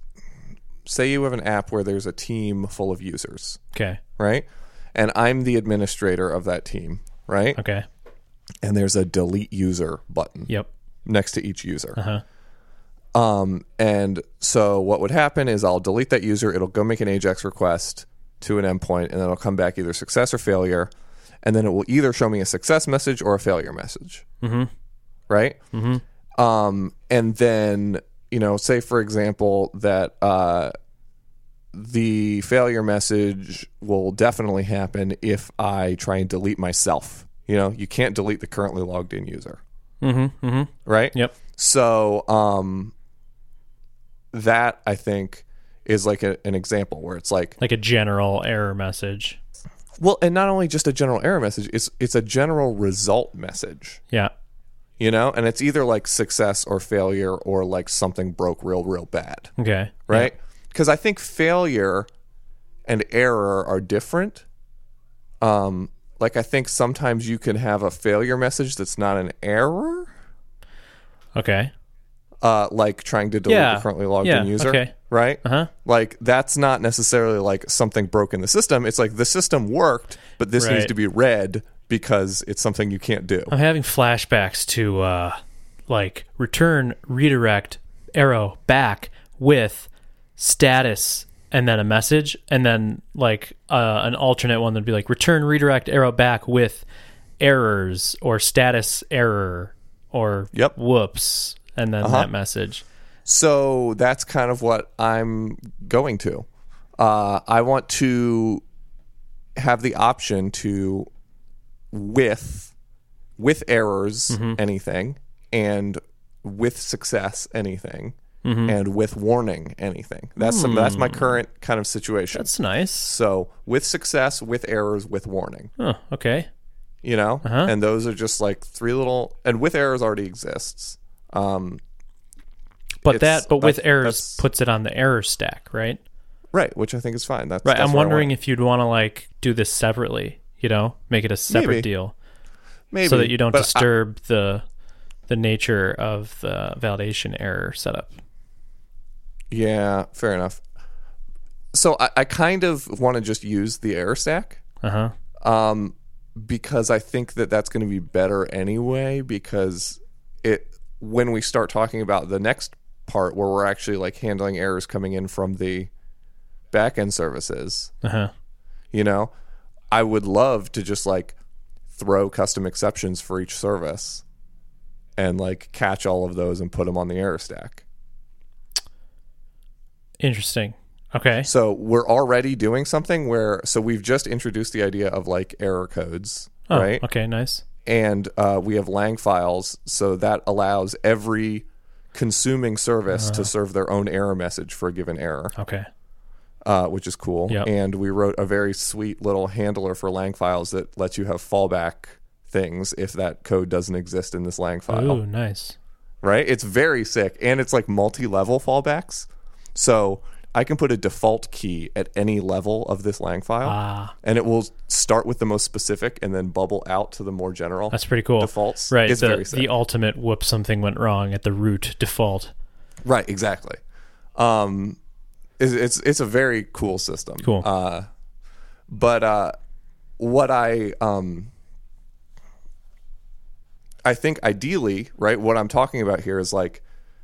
say you have an app where there's a team full of users, Okay. right? And I'm the administrator of that team, right? Okay. And there's a delete user button Yep. next to each user. Uh-huh. Um, and so what would happen is I'll delete that user. It'll go make an Ajax request to an endpoint, and then it'll come back either success or failure. And then it will either show me a success message or a failure message. Mm-hmm. Right? Mm-hmm. Um, and then, you know, say, for example, that uh, the failure message will definitely happen if I try and delete myself. You know, you can't delete the currently logged in user. Mm-hmm. Mm-hmm. Right? Yep. So um, that, I think, is like a, an example where it's like, Like a general error message. well, and not only just a general error message, it's it's a general result message, Yeah. you know? And it's either like success or failure or like something broke real, real bad, Okay. right? Because I think failure and error are different. Um, like I think sometimes you can have a failure message that's not an error, Okay. uh, like trying to delete Yeah. the currently logged Yeah, in user, okay. right? Uh-huh. Like that's not necessarily like something broke in the system. It's like the system worked, but this needs Right. to be read because it's something you can't do. I'm having flashbacks to uh like return redirect arrow back with status and then a message, and then like uh, an alternate one that'd be like return redirect arrow back with errors or status error or Yep. whoops, and then Uh-huh. that message. So that's kind of what I'm going to. Uh, I want to have the option to with with errors Mm-hmm. anything, and with success anything, Mm-hmm. and with warning anything. That's some, that's my current kind of situation. Hmm. That's nice. So with success, with errors, with warning. Oh, okay. You know, Uh-huh. and those are just like three little. And with errors already exists. Um, But It's- that, but with that's- errors, that's- puts it on the error stack, right? right, which I think is fine. That's Right. that's I'm where I wondering want- if you'd want to like do this separately, you know, make it a separate Maybe. deal, maybe so that you don't but I- disturb the the nature of the validation error setup. yeah, fair enough. So I, I kind of want to just use the error stack. Uh huh. Um, because I think that that's going to be better anyway, because it when we start talking about the next part where we're actually like handling errors coming in from the backend services, Uh huh. you know, I would love to just like throw custom exceptions for each service and like catch all of those and put them on the error stack. Interesting. Okay. So we're already doing something where, so we've just introduced the idea of like error codes, Oh, right? okay, nice. And uh, we have lang files, so that allows every consuming service Uh. to serve their own error message for a given error, Okay. uh, which is cool. Yep. And we wrote a very sweet little handler for lang files that lets you have fallback things if that code doesn't exist in this lang file. Ooh, nice. Right? It's very sick. And it's like multi-level fallbacks. So I can put a default key at any level of this lang file, Ah, and it will start with the most specific and then bubble out to the more general that's pretty cool. defaults. Right. It's the, very sick. the ultimate whoop, something went wrong at the root default. Right, exactly. Um, it's, it's it's a very cool system. Cool. Uh, but uh, what I um, I think ideally, right, what I'm talking about here is like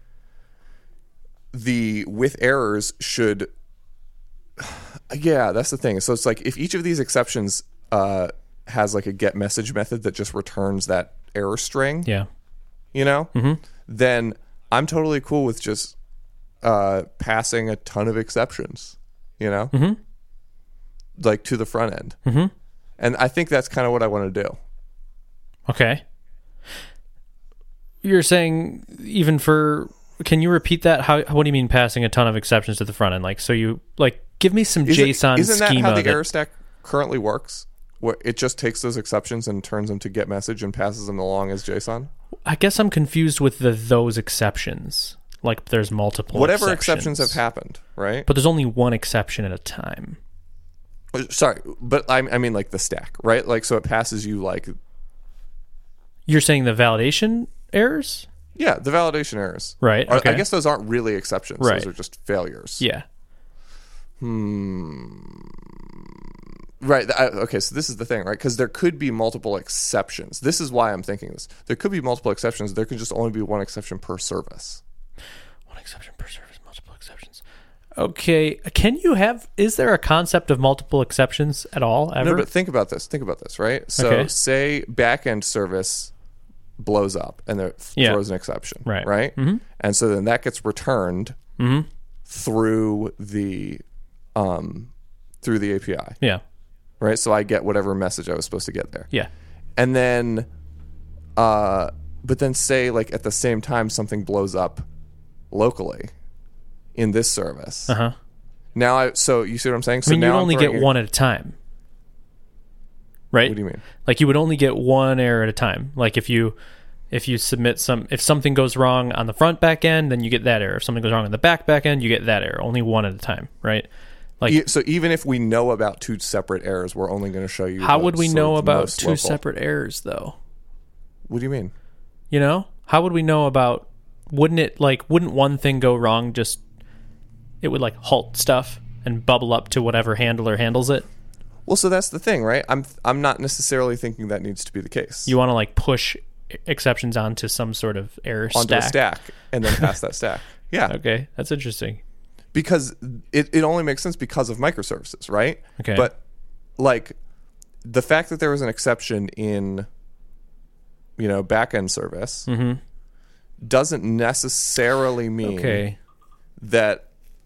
the with errors should. Yeah, that's the thing. So it's like if each of these exceptions uh, has like a get message method that just returns that error string, Yeah. you know, Mm-hmm. then I'm totally cool with just uh, passing a ton of exceptions, you know, Mm-hmm. like to the front end. Mm-hmm. And I think that's kind of what I want to do. Okay. You're saying even for, can you repeat that? How, what do you mean passing a ton of exceptions to the front end? Like, so you, like, give me some Isn't, JSON isn't that schema. how the that- error stack currently works? Where it just takes those exceptions and turns them to get message and passes them along as JSON? I guess I'm confused with the those exceptions. Like, there's multiple Whatever exceptions. exceptions have happened, right? But there's only one exception at a time. Sorry, but I, I mean like the stack, right? Like, so it passes you like, You're saying the validation errors? yeah, the validation errors. Right. Or- Okay. I guess those aren't really exceptions. Right. Those are just failures. Yeah. Right. I, okay. So this is the thing, right? Because there could be multiple exceptions. This is why I'm thinking this. There could be multiple exceptions. There could just only be one exception per service. One exception per service, multiple exceptions. Okay. Can you have, is there a concept of multiple exceptions at all ever? No, but think about this. Think about this, right? So Okay. say backend service blows up and it Yeah. throws an exception, Right. Right. Mhm. And so then that gets returned Mhm. through the um, through the A P I, Yeah. right? So I get whatever message I was supposed to get there. Yeah. And then, uh, but then say like at the same time something blows up locally in this service. Uh huh. Now, I so you see what I'm saying? I So mean, you'd now I'm only throwing get in- one at a time. Right? What do you mean? Like you would only get one error at a time. Like if you if you submit some if something goes wrong on the front back end, then you get that error. If something goes wrong on the back back end, you get that error. Only one at a time, right? Like E- So even if we know about two separate errors, we're only going to show you. how the would we sort know of about most two local. separate errors though? What do you mean? You know? How would we know about wouldn't it like wouldn't one thing go wrong just it would like halt stuff and bubble up to whatever handler handles it? Well, so that's the thing, right? I'm I'm not necessarily thinking that needs to be the case. You want to like push exceptions onto some sort of error onto stack. a stack and then pass that stack. Yeah, Okay, that's interesting. because it, it only makes sense because of microservices, right? Okay. But like the fact that there was an exception in you know backend service Mhm. doesn't necessarily mean Okay. that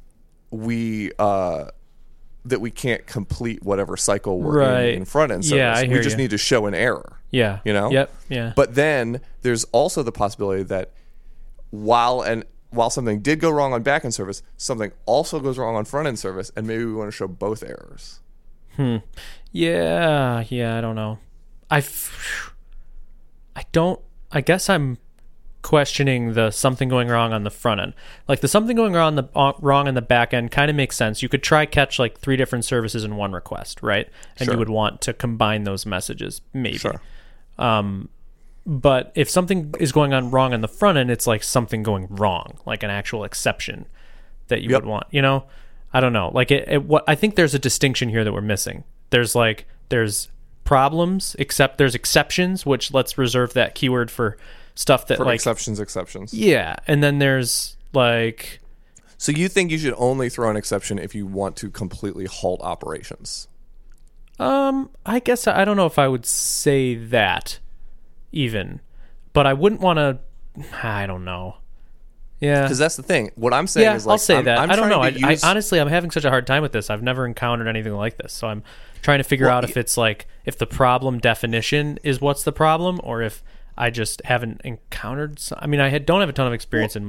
we uh that we can't complete whatever cycle we're Right. in in front end service. Yeah, I hear we just you. need to show an error. Yeah. You know? Yep. Yeah. But then there's also the possibility that while and while something did go wrong on backend service, something also goes wrong on front end service, and maybe we want to show both errors. Hmm. Yeah. Yeah. I don't know. I. F- I don't. I guess I'm questioning the something going wrong on the front end. Like the something going wrong on the uh, wrong on the back end kind of makes sense. You could try catch like three different services in one request, right? And Sure. you would want to combine those messages, maybe. Sure. Um, but if something is going on wrong on the front end, it's like something going wrong, like an actual exception that you Yep. would want. You know, I don't know. Like it, it. What I think there's a distinction here that we're missing. There's like there's problems, except there's exceptions, which let's reserve that keyword for stuff that For like exceptions, exceptions. yeah, and then there's like So you think you should only throw an exception if you want to completely halt operations? Um, I guess I don't know if I would say that even, but I wouldn't want to. I don't know. Yeah, Because that's the thing. What I'm saying yeah, is like I'll say I'm, that. I'm I don't know. I, trying to use- I honestly, I'm having such a hard time with this. I've never encountered anything like this, so I'm trying to figure Well, out if it's like if the problem definition is what's the problem, or if I just haven't encountered. Some, I mean, I had, don't have a ton of experience Well, in.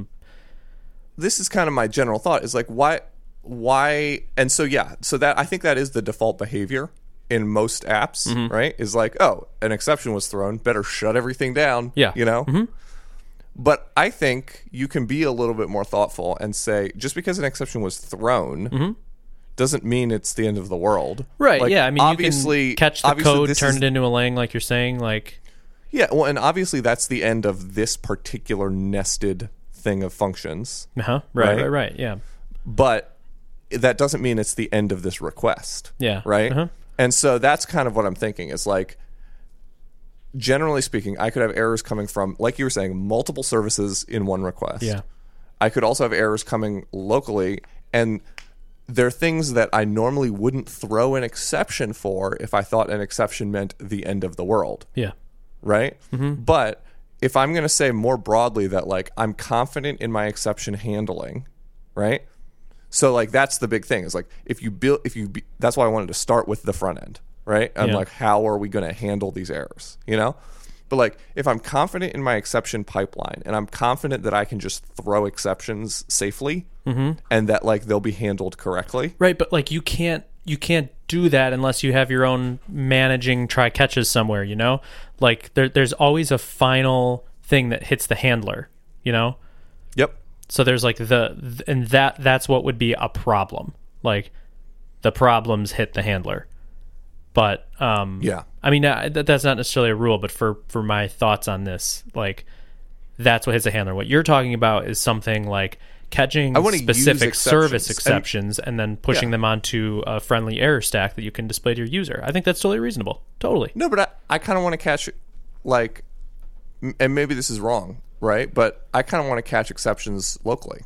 this is kind of my general thought is like why why and so yeah so that I think that is the default behavior in most apps, Mm-hmm. right? Is like, oh, an exception was thrown, better shut everything down. Yeah. You know? Mm-hmm. But I think you can be a little bit more thoughtful and say, just because an exception was thrown Mm-hmm. doesn't mean it's the end of the world. Right. Like, yeah. I mean, obviously, you can catch the obviously code, this turn is- it into a lang, like you're saying. Like, Yeah, well, and obviously that's the end of this particular nested thing of functions. uh-huh. Right, Right? right. Right. Yeah. But that doesn't mean it's the end of this request. Yeah. Right? Uh-huh. And so that's kind of what I'm thinking is like, generally speaking, I could have errors coming from, like you were saying, multiple services in one request. Yeah. I could also have errors coming locally, and they're things that I normally wouldn't throw an exception for if I thought an exception meant the end of the world. Yeah. Right? Mm-hmm. But if I'm going to say more broadly that like I'm confident in my exception handling, right? So like that's the big thing is like if you build if you be, that's why I wanted to start with the front end, right? I'm Yeah. like how are we going to handle these errors, you know? But like if I'm confident in my exception pipeline and I'm confident that I can just throw exceptions safely Mm-hmm. and that like they'll be handled correctly. Right, but like you can't you can't do that unless you have your own managing try catches somewhere, you know? Like there there's always a final thing that hits the handler, you know? Yep. So there's like the and that that's what would be a problem. Like the problems hit the handler. But um Yeah. I mean uh, that, that's not necessarily a rule, but for for my thoughts on this, like that's what hits the handler. What you're talking about is something like catching I wanna use specific service exceptions. exceptions and, and then pushing Yeah. them onto a friendly error stack that you can display to your user. I think that's totally reasonable. Totally. No, but I, I kind of want to catch, like, m- and maybe this is wrong, right? But I kind of want to catch exceptions locally.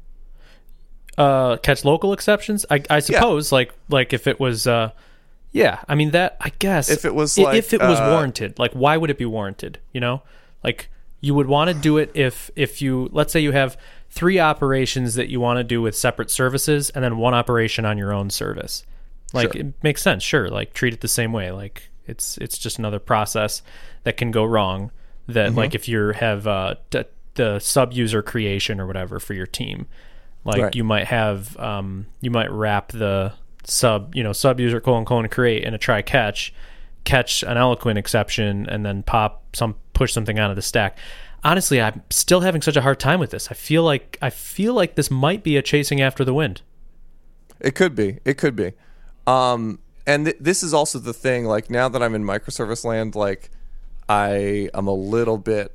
Uh, catch local exceptions. I, I suppose, like, like if it was, uh, yeah. I mean that. I guess If it was I- like, if it was uh, warranted, like, why would it be warranted? You know, like you would want to do it if if you let's say you have three operations that you want to do with separate services, and then one operation on your own service. Like Sure. it makes sense, sure. Like treat it the same way. Like it's it's just another process that can go wrong. That like if you have uh, d- the sub user creation or whatever for your team, like Right. you might have um, you might wrap the sub you know sub user colon colon create in a try catch, catch an eloquent exception, and then pop some push something out of the stack. Honestly, I'm still having such a hard time with this. I feel like I feel like this might be a chasing after the wind. It could be. It could be. Um, and th- this is also the thing, like, now that I'm in microservice land, like, I am a little bit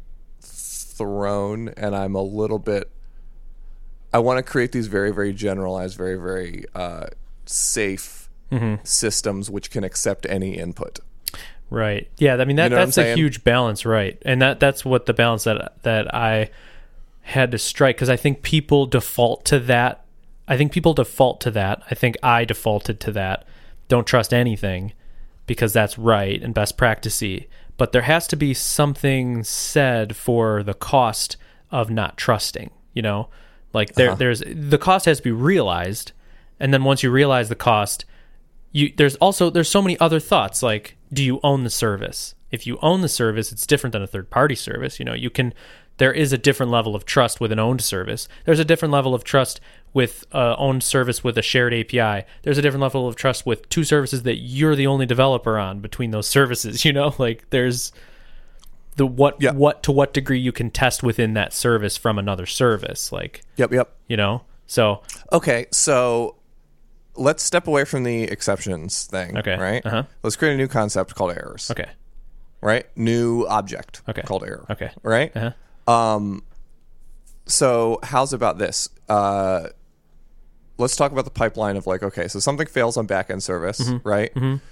thrown and I'm a little bit. I want to create these very, very generalized, very, very uh, safe systems which can accept any input. Right. Yeah. I mean that You know what I'm that's a saying? huge balance, right? And that that's what the balance that that I had to strike because I think people default to that. I think people default to that. I think I defaulted to that. Don't trust anything because that's right and best practicey. But there has to be something said for the cost of not trusting. You know, like there Uh-huh. there's the cost has to be realized, and then once you realize the cost. You, there's also there's so many other thoughts like do you own the service? If you own the service, it's different than a third party service. You know, you can there is a different level of trust with an owned service. There's a different level of trust with a owned service with a shared A P I. There's a different level of trust with two services that you're the only developer on between those services. You know, like there's the what Yeah. what to what degree you can test within that service from another service. Like Yep, yep. you know, so Okay, so let's step away from the exceptions thing. Okay. Right? Uh-huh. Let's create a new concept called errors. okay, Right? New object Okay. called error. okay, Right? uh-huh. Um, so how's about this? Uh, let's talk about the pipeline of like, okay, so something fails on backend service, Mm-hmm. right?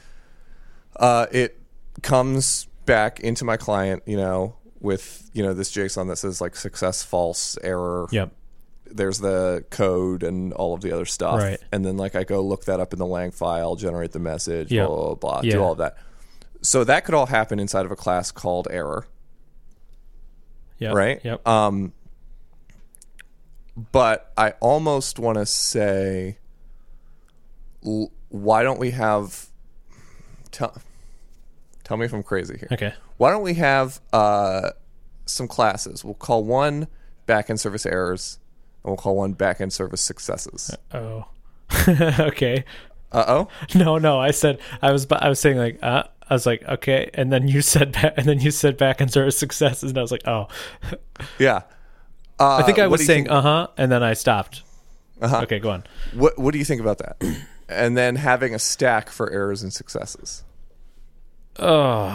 Uh, it comes back into my client, you know, with, you know, this JSON that says like success, false, error, Yep. there's the code and all of the other stuff. Right. And then like I go look that up in the lang file, generate the message, Yep. blah, blah, blah, Yeah. do all of that. So that could all happen inside of a class called error. Yep. Right? Yep. Um, but I almost want to say, l- why don't we have... Tell, tell me if I'm crazy here. Okay. Why don't we have uh, some classes? We'll call one backend service errors, and we'll call one backend service successes. Oh. Okay. Uh-oh? No, no. I said I was. I was saying like. Uh, I was like, okay, and then you said back, and then you said back and service successes, and I was like, oh. Yeah. Uh, I think I what was do you saying think- uh huh, and then I stopped. Uh-huh. Okay, go on. What What do you think about that? And then having a stack for errors and successes. Oh,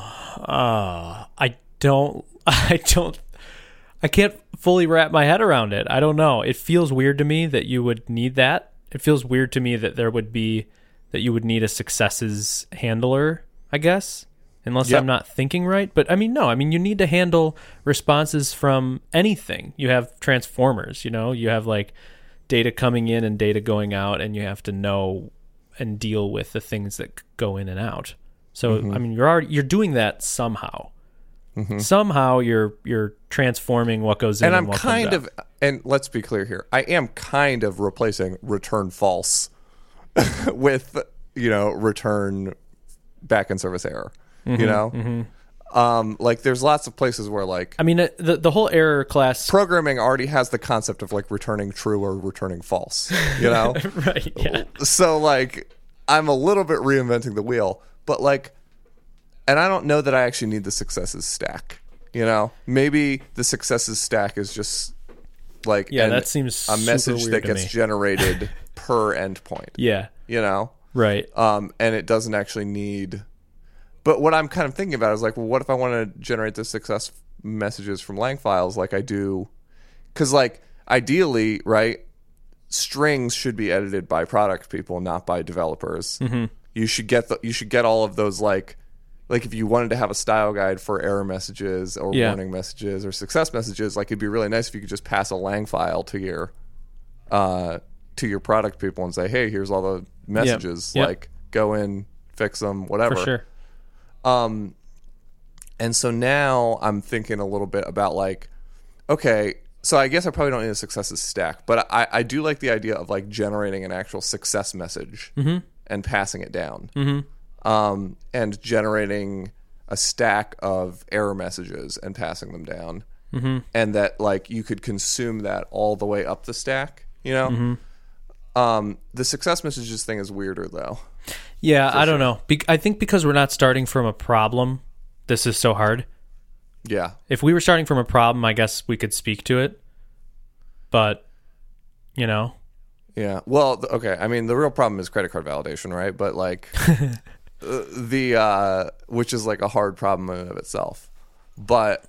uh, I don't. I don't. I can't fully wrap my head around it. I don't know. It feels weird to me that you would need that. It feels weird to me that there would be that you would need a successes handler, I guess, unless Yep. I'm not thinking right. But I mean, no, I mean, you need to handle responses from anything. You have transformers, you know, you have like data coming in and data going out, and you have to know and deal with the things that go in and out. So, Mm-hmm. I mean, you're already, you're doing that somehow. Somehow you're you're transforming what goes in And and, I'm what kind comes of, and let's be clear here, I am kind of replacing return false with, you know, return backend service error. You know? Um, like, there's lots of places where, like, I mean, uh, the the whole error class, programming already has the concept of, like, returning true or returning false, you know? right? Yeah, So, like, I'm a little bit reinventing the wheel, but, like, and I don't know that I actually need the successes stack, you know? Maybe the successes stack is just, like, yeah, an- that seems a super message weird that to gets me. generated per endpoint, Yeah, you know? right. Um, and it doesn't actually need... But what I'm kind of thinking about is, like, well, what if I want to generate the success messages from lang files like I do? Because, like, ideally, right, strings should be edited by product people, not by developers. Mm-hmm. You should get the, you should get all of those, like, like if you wanted to have a style guide for error messages or Yeah. warning messages or success messages, like, it'd be really nice if you could just pass a lang file to your, uh, to your product people and say, hey, here's all the messages. Yep. Like, go in, fix them, whatever. For sure. Um, and so now I'm thinking a little bit about, like, okay, so I guess I probably don't need a successes stack, but I, I do like the idea of, like, generating an actual success message Mm-hmm. and passing it down. Mm-hmm. Um, and generating a stack of error messages and passing them down. Mm-hmm. And that, like, you could consume that all the way up the stack, you know? Mm-hmm. Um, the success messages thing is weirder, though. Yeah, I don't know. Be- I think because we're not starting from a problem, this is so hard. Yeah. If we were starting from a problem, I guess we could speak to it. But, you know, Yeah. Well, th- okay. I mean, the real problem is credit card validation, right? But, like, uh, the uh, which is, like, a hard problem in and of itself. But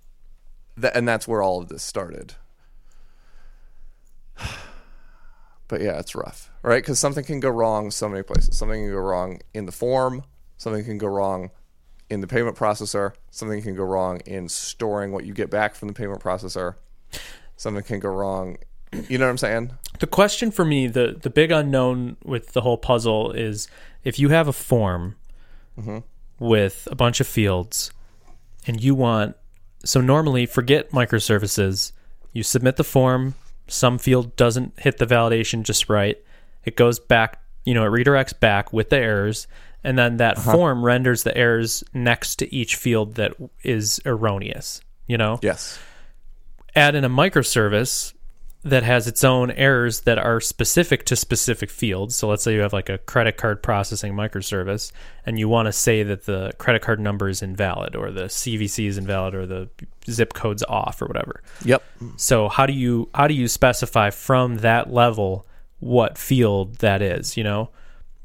th- and that's where all of this started. But yeah, it's rough, right? Because something can go wrong so many places. Something can go wrong in the form. Something can go wrong in the payment processor. Something can go wrong in storing what you get back from the payment processor. Something can go wrong. You know what I'm saying? the question for me, the the big unknown with the whole puzzle is if you have a form Mm-hmm. with a bunch of fields and you want, so normally forget microservices, you submit the form, some field doesn't hit the validation just right, it goes back, you know, it redirects back with the errors, and then that Uh-huh. form renders the errors next to each field that is erroneous, you know? Yes. Add in a microservice that has its own errors that are specific to specific fields. So let's say you have like a credit card processing microservice and you want to say that the credit card number is invalid or the C V C is invalid or the zip code's off or whatever. Yep. So how do you how do you specify from that level what field that is, you know?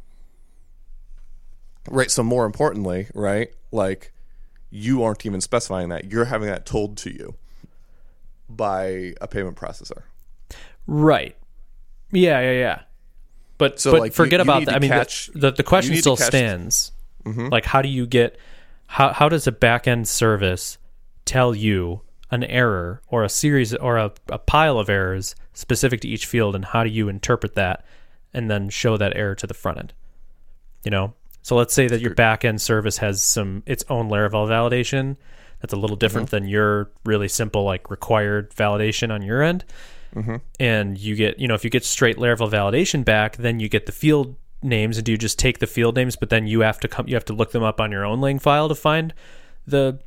Right. So more importantly, right, like you aren't even specifying that. You're having that told to you by a payment processor. Right. Yeah, yeah, yeah. But So, but like, forget you- you about need that. to I mean, catch- the, the the question you need to still catch- stands. Mm-hmm. Like, how do you get? How how does a back end service tell you an error or a series or a, a pile of errors specific to each field, and how do you interpret that and then show that error to the front end? You know, so let's say that your back end service has some its own Laravel validation that's a little different mm-hmm. than your really simple like required validation on your end. Mm-hmm. And you get, you know, if you get straight Laravel validation back, then you get the field names, and do you just take the field names, but then you have to come, you have to look them up on your own Lang file to find the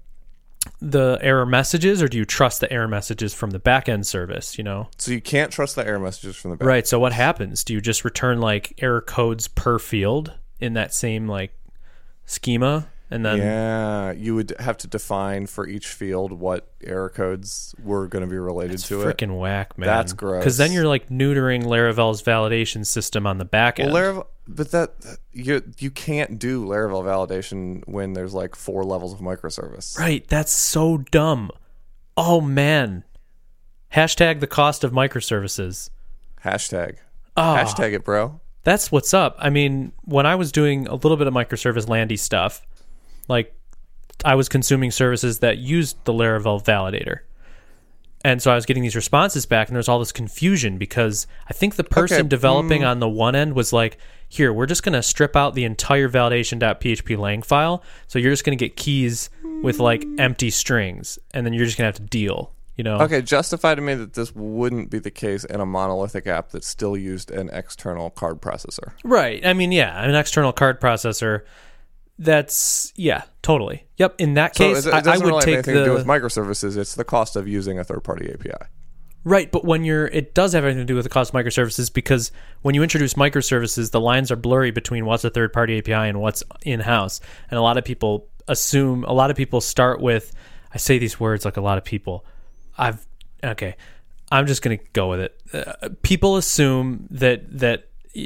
the error messages, or do you trust the error messages from the back-end service, you know? So you can't trust the error messages from the back. Right, so what happens? Do you just return like error codes per field in that same like schema? And then yeah, you would have to define for each field what error codes were going to be related that's to it. Freaking whack, man. That's gross. Because then you're like neutering Laravel's validation system on the back end. Well, Laravel, but that you you can't do Laravel validation when there's like four levels of microservice. Right. That's so dumb. Oh man. Hashtag the cost of microservices. Hashtag. Oh, Hashtag it, bro. That's what's up. I mean, when I was doing a little bit of microservice landy stuff, like I was consuming services that used the Laravel validator. And so I was getting these responses back, and there's all this confusion because I think the person okay. developing mm. on the one end was like, here, we're just going to strip out the entire validation.php lang file. So you're just going to get keys with like empty strings, and then you're just going to have to deal, you know? Okay, justify to me that this wouldn't be the case in a monolithic app that still used an external card processor. Right. I mean, yeah, an external card processor. That's, yeah, totally. Yep, in that So case, it, it I, I doesn't would really take have anything the... to do with microservices. It's the cost of using a third-party A P I. Right, but when you're, it does have everything to do with the cost of microservices, because when you introduce microservices, the lines are blurry between what's a third-party A P I and what's in-house. And a lot of people assume, a lot of people start with, I say these words like a lot of people. I've, okay, I'm just going to go with it. Uh, people assume that that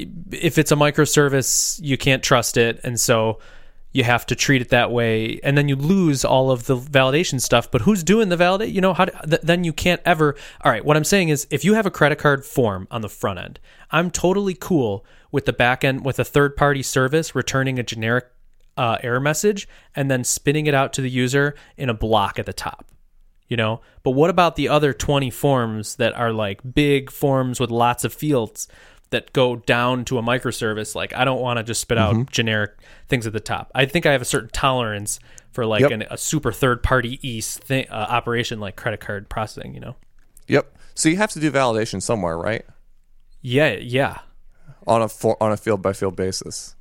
if it's a microservice, you can't trust it, and so you have to treat it that way, and then you lose all of the validation stuff. But who's doing the validate? You know, how do, th- then you can't ever. All right, what I'm saying is, if you have a credit card form on the front end, I'm totally cool with the back end with a third party service returning a generic uh, error message and then spinning it out to the user in a block at the top. You know, but what about the other twenty forms that are like big forms with lots of fields that go down to a microservice? Like, I don't want to just spit out mm-hmm. generic things at the top. I think I have a certain tolerance for like yep. an, a super third-party east thing, uh, operation like credit card processing, you know? Yep. So you have to do validation somewhere, right? Yeah, yeah. On a for, on a field-by-field basis.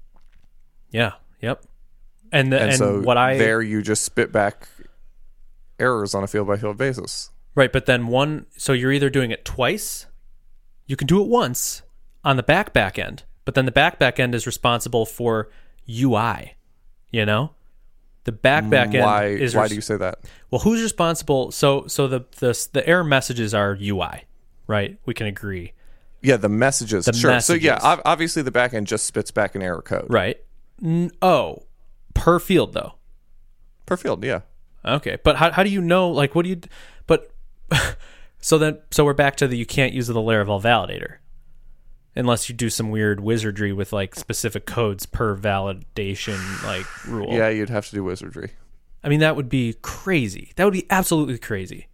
Yeah, yep. And, the, and, and so what I... there you just spit back errors on a field-by-field basis. Right, but then one... So you're either doing it twice... You can do it once on the back back end, but then the back back end is responsible for U I, you know? The back back end why, is... Why res- do you say that? Well, who's responsible? So so the, the the error messages are U I, right? We can agree. Yeah, the messages. The sure. messages. So yeah, obviously the back end just spits back an error code. Right. N- oh, per field though. Per field, yeah. Okay, but how how do you know, like, what do you... But... So then, so we're back to the you can't use the Laravel validator unless you do some weird wizardry with like specific codes per validation like rule. Yeah, you'd have to do wizardry. I mean, that would be crazy. That would be absolutely crazy.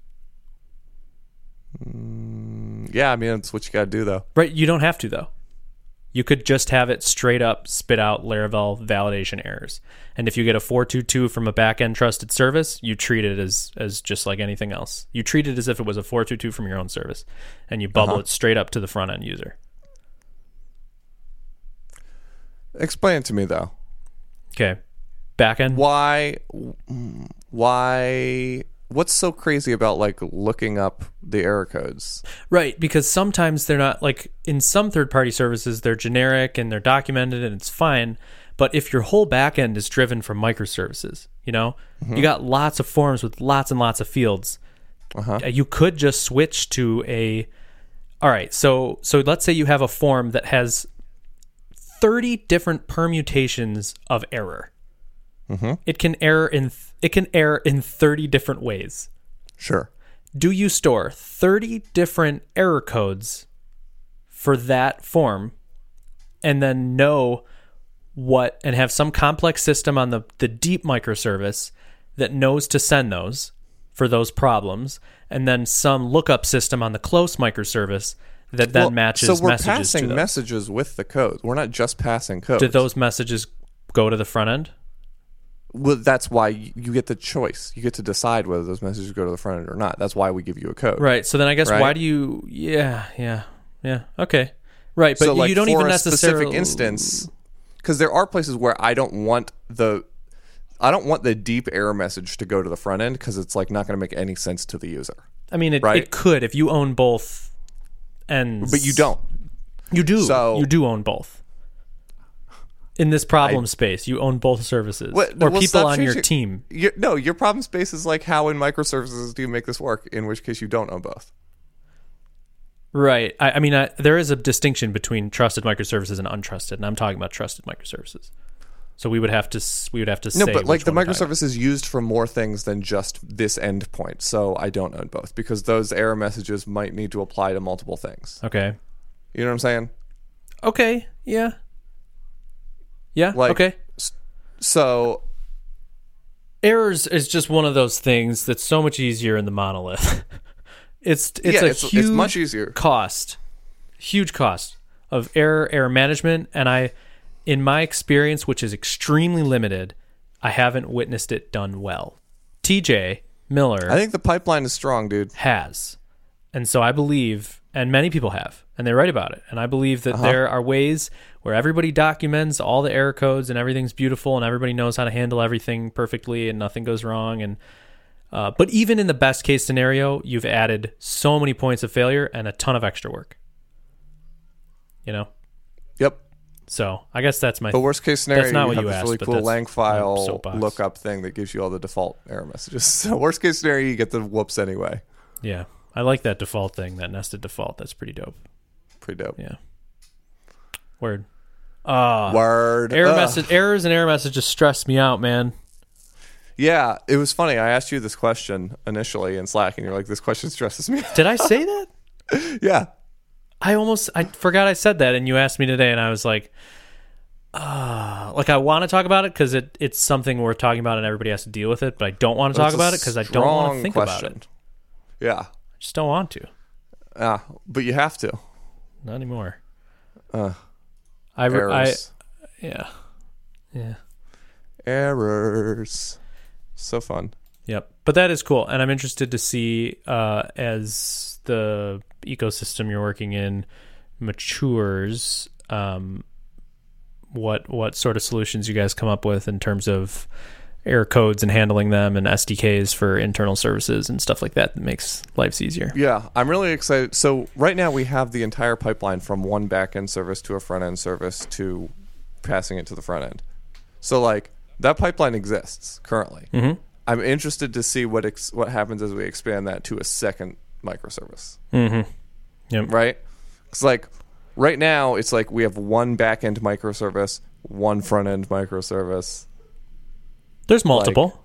Mm, yeah, I mean, that's what you got to do though. Right? You don't have to though. You could just have it straight up spit out Laravel validation errors. And if you get a four two two from a back-end trusted service, you treat it as as just like anything else. You treat it as if it was a four two two from your own service, and you bubble uh-huh. it straight up to the front-end user. Explain it to me, though. Okay. Back-end? Why... Why... What's so crazy about like looking up the error codes? Right, because sometimes they're not, like in some third-party services, they're generic and they're documented and it's fine. But if your whole backend is driven from microservices, you know, mm-hmm. you got lots of forms with lots and lots of fields. Uh-huh. You could just switch to a. All right, so so let's say you have a form that has thirty different permutations of error. Mm-hmm. It can error in it can error in thirty different ways. Sure. Do you store thirty different error codes for that form and then know what and have some complex system on the, the deep microservice that knows to send those for those problems, and then some lookup system on the close microservice that then Well, matches so we're messages passing to those. messages with the code. We're not just passing code. Do those messages go to the front end? Well, that's why you you get the choice. You get to decide whether those messages go to the front end or not. That's why we give you a code. Right. So then I guess Right? why do you? Yeah, yeah, yeah. Okay. Right, but so, like, you don't for even a necessarily. specific instance, because there are places where I don't want the, I don't want the deep error message to go to the front end because it's like not going to make any sense to the user. I mean, it, right? it could if you own both ends, But you don't. You do. So- you do own both. In this problem space, you own both services, What- or well, people stop on your changing- team. You, no, your problem space is like how in microservices do you make this work? In which case you don't own both. Right. I, I mean, I, there is a distinction between trusted microservices and untrusted, and I'm talking about trusted microservices. So we would have to s- we would have to say No, but like which the one we're talking microservice is used for more things than just this endpoint. So I don't own both because those error messages might need to apply to multiple things. about. Okay. You know what I'm saying? Okay. Yeah. Yeah. Like- okay. So Errors is just one of those things that's so much easier in the monolith. it's it's yeah, a it's, huge it's much easier. cost, huge cost of error error management, and I, in my experience, which is extremely limited, I haven't witnessed it done well. T J Miller I think the pipeline is strong, dude. has, and so I believe, and many people have, and they write about it, and I believe that Uh-huh. there are ways where everybody documents all the error codes and everything's beautiful and everybody knows how to handle everything perfectly and nothing goes wrong. And uh, but even in the best case scenario, you've added so many points of failure and a ton of extra work. You know, Yep. so I guess that's my. But worst case scenario, That's not you what have you this asked, really but cool that's lang my file soapbox. lookup thing that gives you all the default error messages. So worst case scenario, you get the whoops anyway. Yeah, I like that default thing, that nested default. That's pretty dope. Pretty dope. Yeah. Word. Uh, Word. error Ugh. message, errors and error messages stress me out, man. Yeah, it was funny. I asked you this question initially in Slack, and you're like, "This question stresses me." Did I say that? Yeah. I almost I forgot I said that, and you asked me today, and I was like, uh, like I want to talk about it because it it's something worth talking about, and everybody has to deal with it. But I don't want to talk That's a about it because I don't want to strong think question. about it. Yeah. I just don't want to. Ah, but you have to. Not anymore. Uh, I, I errors. yeah yeah Errors. So fun. yep. But that is cool, and I'm interested to see uh, as the ecosystem you're working in matures, um, what what sort of solutions you guys come up with in terms of error codes and handling them, and S D Ks for internal services and stuff like that that makes lives easier. Yeah, I'm really excited. So right now we have the entire pipeline from one back-end service to a front-end service to passing it to the front end. So like that pipeline exists currently. Mm-hmm. I'm interested to see what ex- what happens as we expand that to a second microservice. Mm-hmm. Yep. Right? Because like right now it's like we have one back-end microservice, one front-end microservice. There's multiple.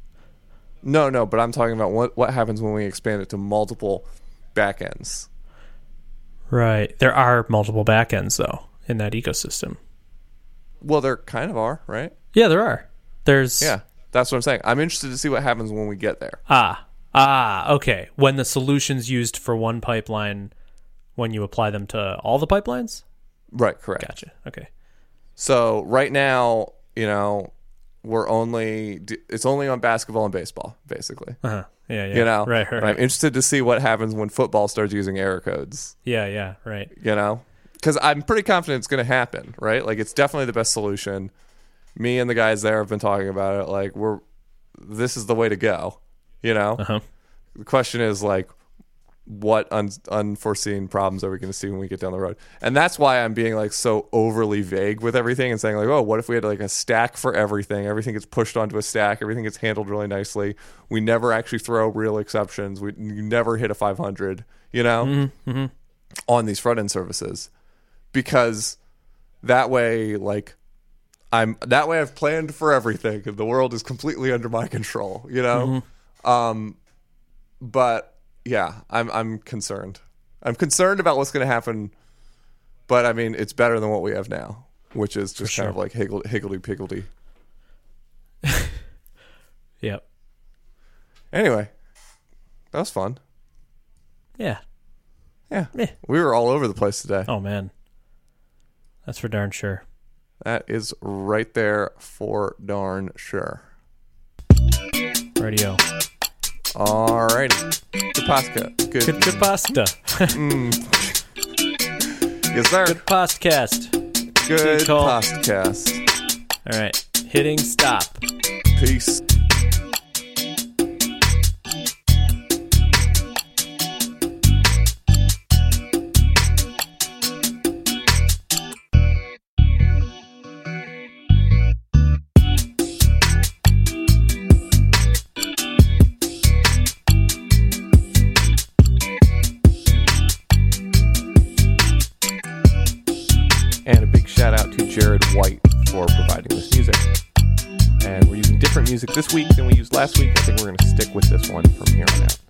No, no, but I'm talking about what what happens when we expand it to multiple backends. Right. There are multiple backends though in that ecosystem. Well, there kind of are, right? Yeah, there are. There's Yeah, that's what I'm saying. I'm interested to see what happens when we get there. Ah, ah, okay. When the solutions used for one pipeline, when you apply them to all the pipelines? Right, correct. Gotcha. Okay. So right now, you know, we're only it's only on basketball and baseball, basically. Uh-huh. Yeah, yeah. You know, Right, right, But right. I'm interested to see what happens when football starts using error codes. Yeah, yeah, right. You know, because I'm pretty confident it's going to happen. Right, like it's definitely the best solution. Me and the guys there have been talking about it. Like we're this is the way to go. You know, Uh-huh. the question is like, what un- unforeseen problems are we going to see when we get down the road? And that's why I'm being like so overly vague with everything and saying like, oh, what if we had like a stack for everything? Everything gets pushed onto a stack. Everything gets handled really nicely. We never actually throw real exceptions. We you never hit a five hundred, you know, Mm-hmm, mm-hmm. on these front end services, because that way, like, I'm that way I've planned for everything and the world is completely under my control, you know? Mm-hmm. Um, but yeah, I'm I'm concerned. I'm concerned about what's going to happen, but I mean, it's better than what we have now, which is just sure. kind of like higgledy higgledy piggledy. Yep. Anyway, That was fun. Yeah. Yeah. Eh. We were all over the place today. Oh, man. That's for darn sure. That is right there for darn sure. Radio. All righty. Good pasta. Good. Good, good pasta. mm. Yes, sir. Good podcast. Good Good call. podcast. All right. Hitting stop. Peace. And a big shout out to Jared White for providing this music. And we're using different music this week than we used last week. I think we're going to stick with this one from here on out.